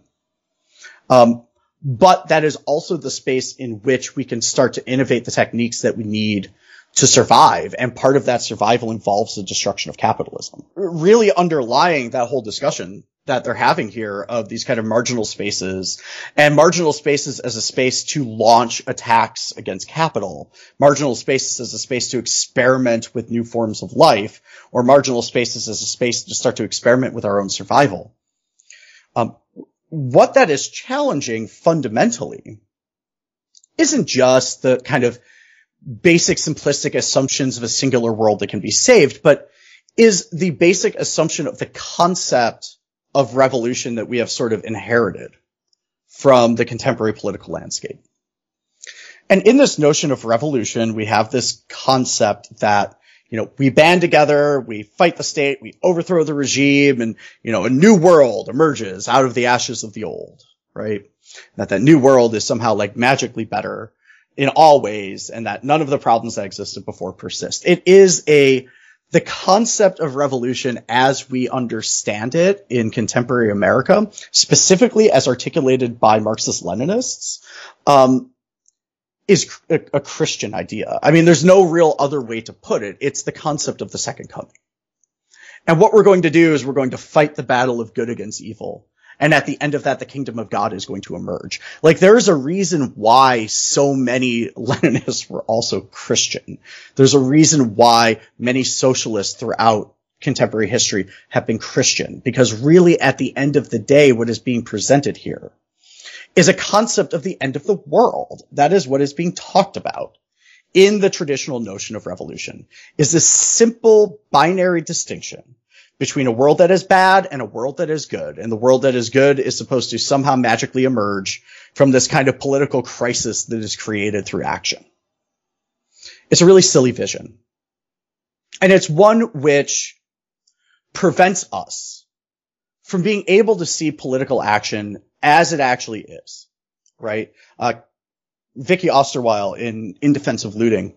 but that is also the space in which we can start to innovate the techniques that we need to survive. And part of that survival involves the destruction of capitalism. Really underlying that whole discussion, that they're having here of these kind of marginal spaces, and marginal spaces as a space to launch attacks against capital, marginal spaces as a space to experiment with new forms of life, or marginal spaces as a space to start to experiment with our own survival. What that is challenging fundamentally isn't just the kind of basic simplistic assumptions of a singular world that can be saved, but is the basic assumption of the concept of revolution that we have sort of inherited from the contemporary political landscape. And in this notion of revolution, we have this concept that, we band together, we fight the state, we overthrow the regime, and, a new world emerges out of the ashes of the old, right? That new world is somehow like magically better in all ways, and that none of the problems that existed before persist. It is the concept of revolution as we understand it in contemporary America, specifically as articulated by Marxist-Leninists, is a Christian idea. I mean, there's no real other way to put it. It's the concept of the second coming. And what we're going to do is we're going to fight the battle of good against evil. And at the end of that, the kingdom of God is going to emerge. Like, there's a reason why so many Leninists were also Christian. There's a reason why many socialists throughout contemporary history have been Christian. Because really, at the end of the day, what is being presented here is a concept of the end of the world. That is what is being talked about in the traditional notion of revolution, is this simple binary distinction between a world that is bad and a world that is good. And the world that is good is supposed to somehow magically emerge from this kind of political crisis that is created through action. It's a really silly vision. And it's one which prevents us from being able to see political action as it actually is, right? Vicky Osterweil in Defense of Looting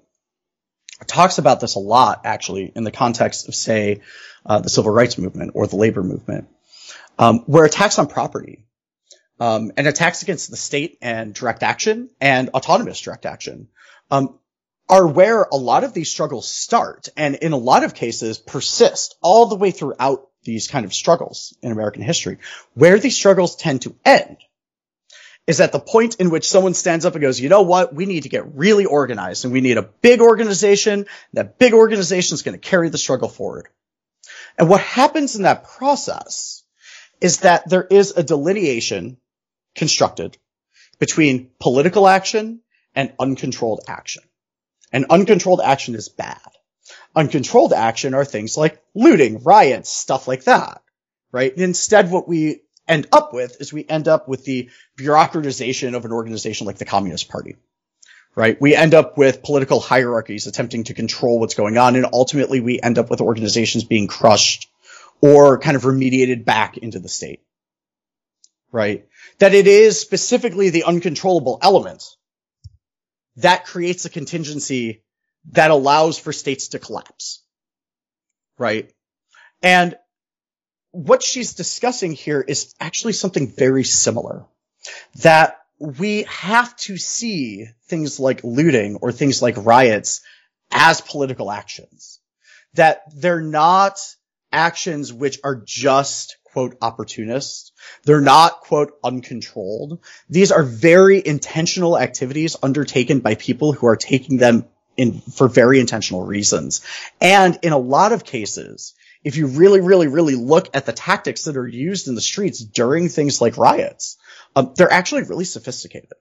talks about this a lot, actually, in the context of, say, the civil rights movement or the labor movement, where attacks on property and attacks against the state and direct action and autonomous direct action are where a lot of these struggles start, and in a lot of cases persist all the way throughout these kind of struggles in American history. Where these struggles tend to end is at the point in which someone stands up and goes, you know what, we need to get really organized, and we need a big organization. That big organization is going to carry the struggle forward. And what happens in that process is that there is a delineation constructed between political action and uncontrolled action. And uncontrolled action is bad. Uncontrolled action are things like looting, riots, stuff like that, right? And instead, what we end up with is we end up with the bureaucratization of an organization like the Communist Party, right? We end up with political hierarchies attempting to control what's going on, and ultimately we end up with organizations being crushed or kind of remediated back into the state, right? That it is specifically the uncontrollable element that creates a contingency that allows for states to collapse, right? And what she's discussing here is actually something very similar, that we have to see things like looting or things like riots as political actions, that they're not actions which are just, quote, opportunist. They're not, quote, uncontrolled. These are very intentional activities undertaken by people who are taking them in for very intentional reasons. And in a lot of cases, if you really, really, really look at the tactics that are used in the streets during things like riots, they're actually really sophisticated.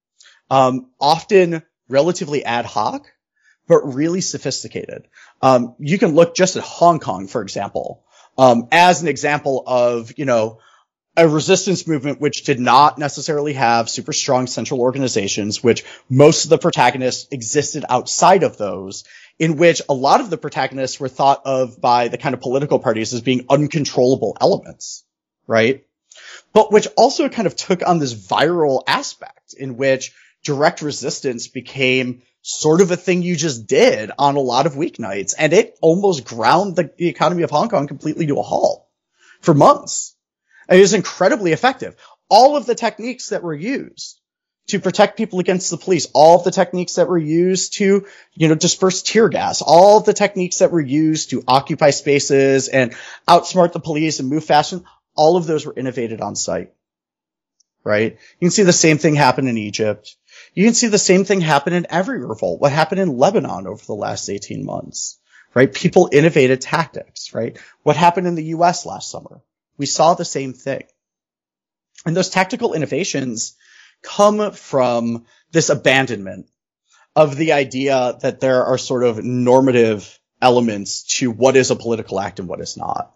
Often relatively ad hoc, but really sophisticated. You can look just at Hong Kong, for example, as an example of, a resistance movement which did not necessarily have super strong central organizations, which most of the protagonists existed outside of those, in which a lot of the protagonists were thought of by the kind of political parties as being uncontrollable elements, right? But which also kind of took on this viral aspect in which direct resistance became sort of a thing you just did on a lot of weeknights, and it almost ground the economy of Hong Kong completely to a halt for months. It was incredibly effective. All of the techniques that were used to protect people against the police, all of the techniques that were used to, disperse tear gas, all of the techniques that were used to occupy spaces and outsmart the police and move faster, all of those were innovated on site, right? You can see the same thing happen in Egypt. You can see the same thing happen in every revolt. What happened in Lebanon over the last 18 months, right? People innovated tactics, right? What happened in the US last summer? We saw the same thing. And those tactical innovations come from this abandonment of the idea that there are sort of normative elements to what is a political act and what is not.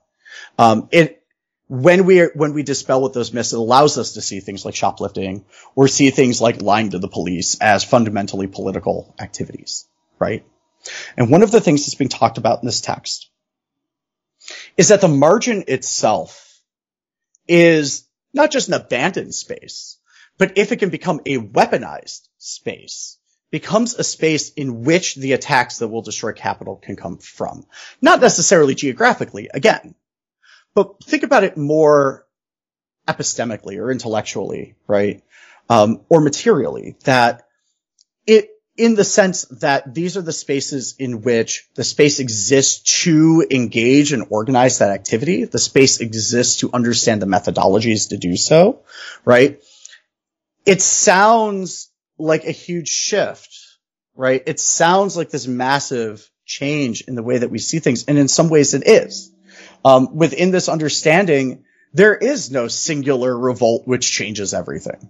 When we dispel with those myths, it allows us to see things like shoplifting or see things like lying to the police as fundamentally political activities, right? And one of the things that's being talked about in this text is that the margin itself is not just an abandoned space, but if it can become a weaponized space, becomes a space in which the attacks that will destroy capital can come from. Not necessarily geographically, again, but think about it more epistemically or intellectually, right? Or materially, that in the sense that these are the spaces in which the space exists to engage and organize that activity. The space exists to understand the methodologies to do so, right? It sounds like a huge shift, right? It sounds like this massive change in the way that we see things. And in some ways it is. Within this understanding, there is no singular revolt which changes everything.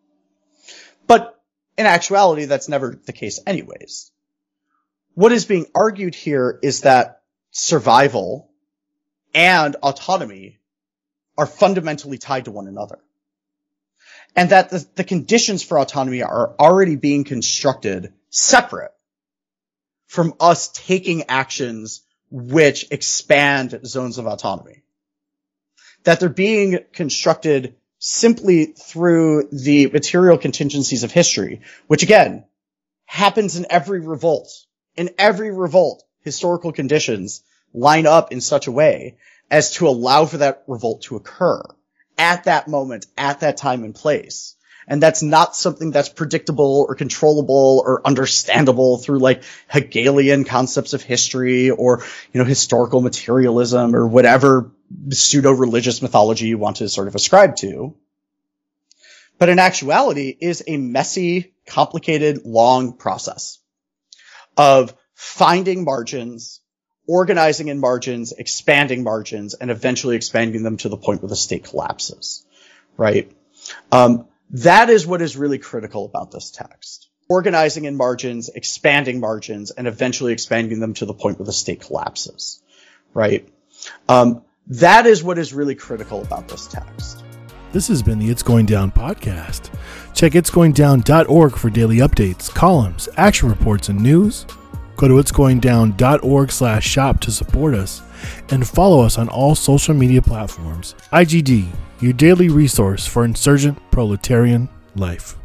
But in actuality, that's never the case anyways. What is being argued here is that survival and autonomy are fundamentally tied to one another. And that the conditions for autonomy are already being constructed separate from us taking actions which expand zones of autonomy. That they're being constructed simply through the material contingencies of history, which again, happens in every revolt. In every revolt, historical conditions line up in such a way as to allow for that revolt to occur at that moment, at that time and place. And that's not something that's predictable or controllable or understandable through like Hegelian concepts of history or, historical materialism or whatever pseudo-religious mythology you want to sort of ascribe to. But in actuality is a messy, complicated, long process of finding margins, organizing in margins, expanding margins, and eventually expanding them to the point where the state collapses, right? That is what is really critical about this text. Organizing in margins, expanding margins, and eventually expanding them to the point where the state collapses, right? That is what is really critical about this text. This has been the It's Going Down podcast. Check itsgoingdown.org for daily updates, columns, action reports, and news. Go to itsgoingdown.org/shop to support us and follow us on all social media platforms. IGD, your daily resource for insurgent proletarian life.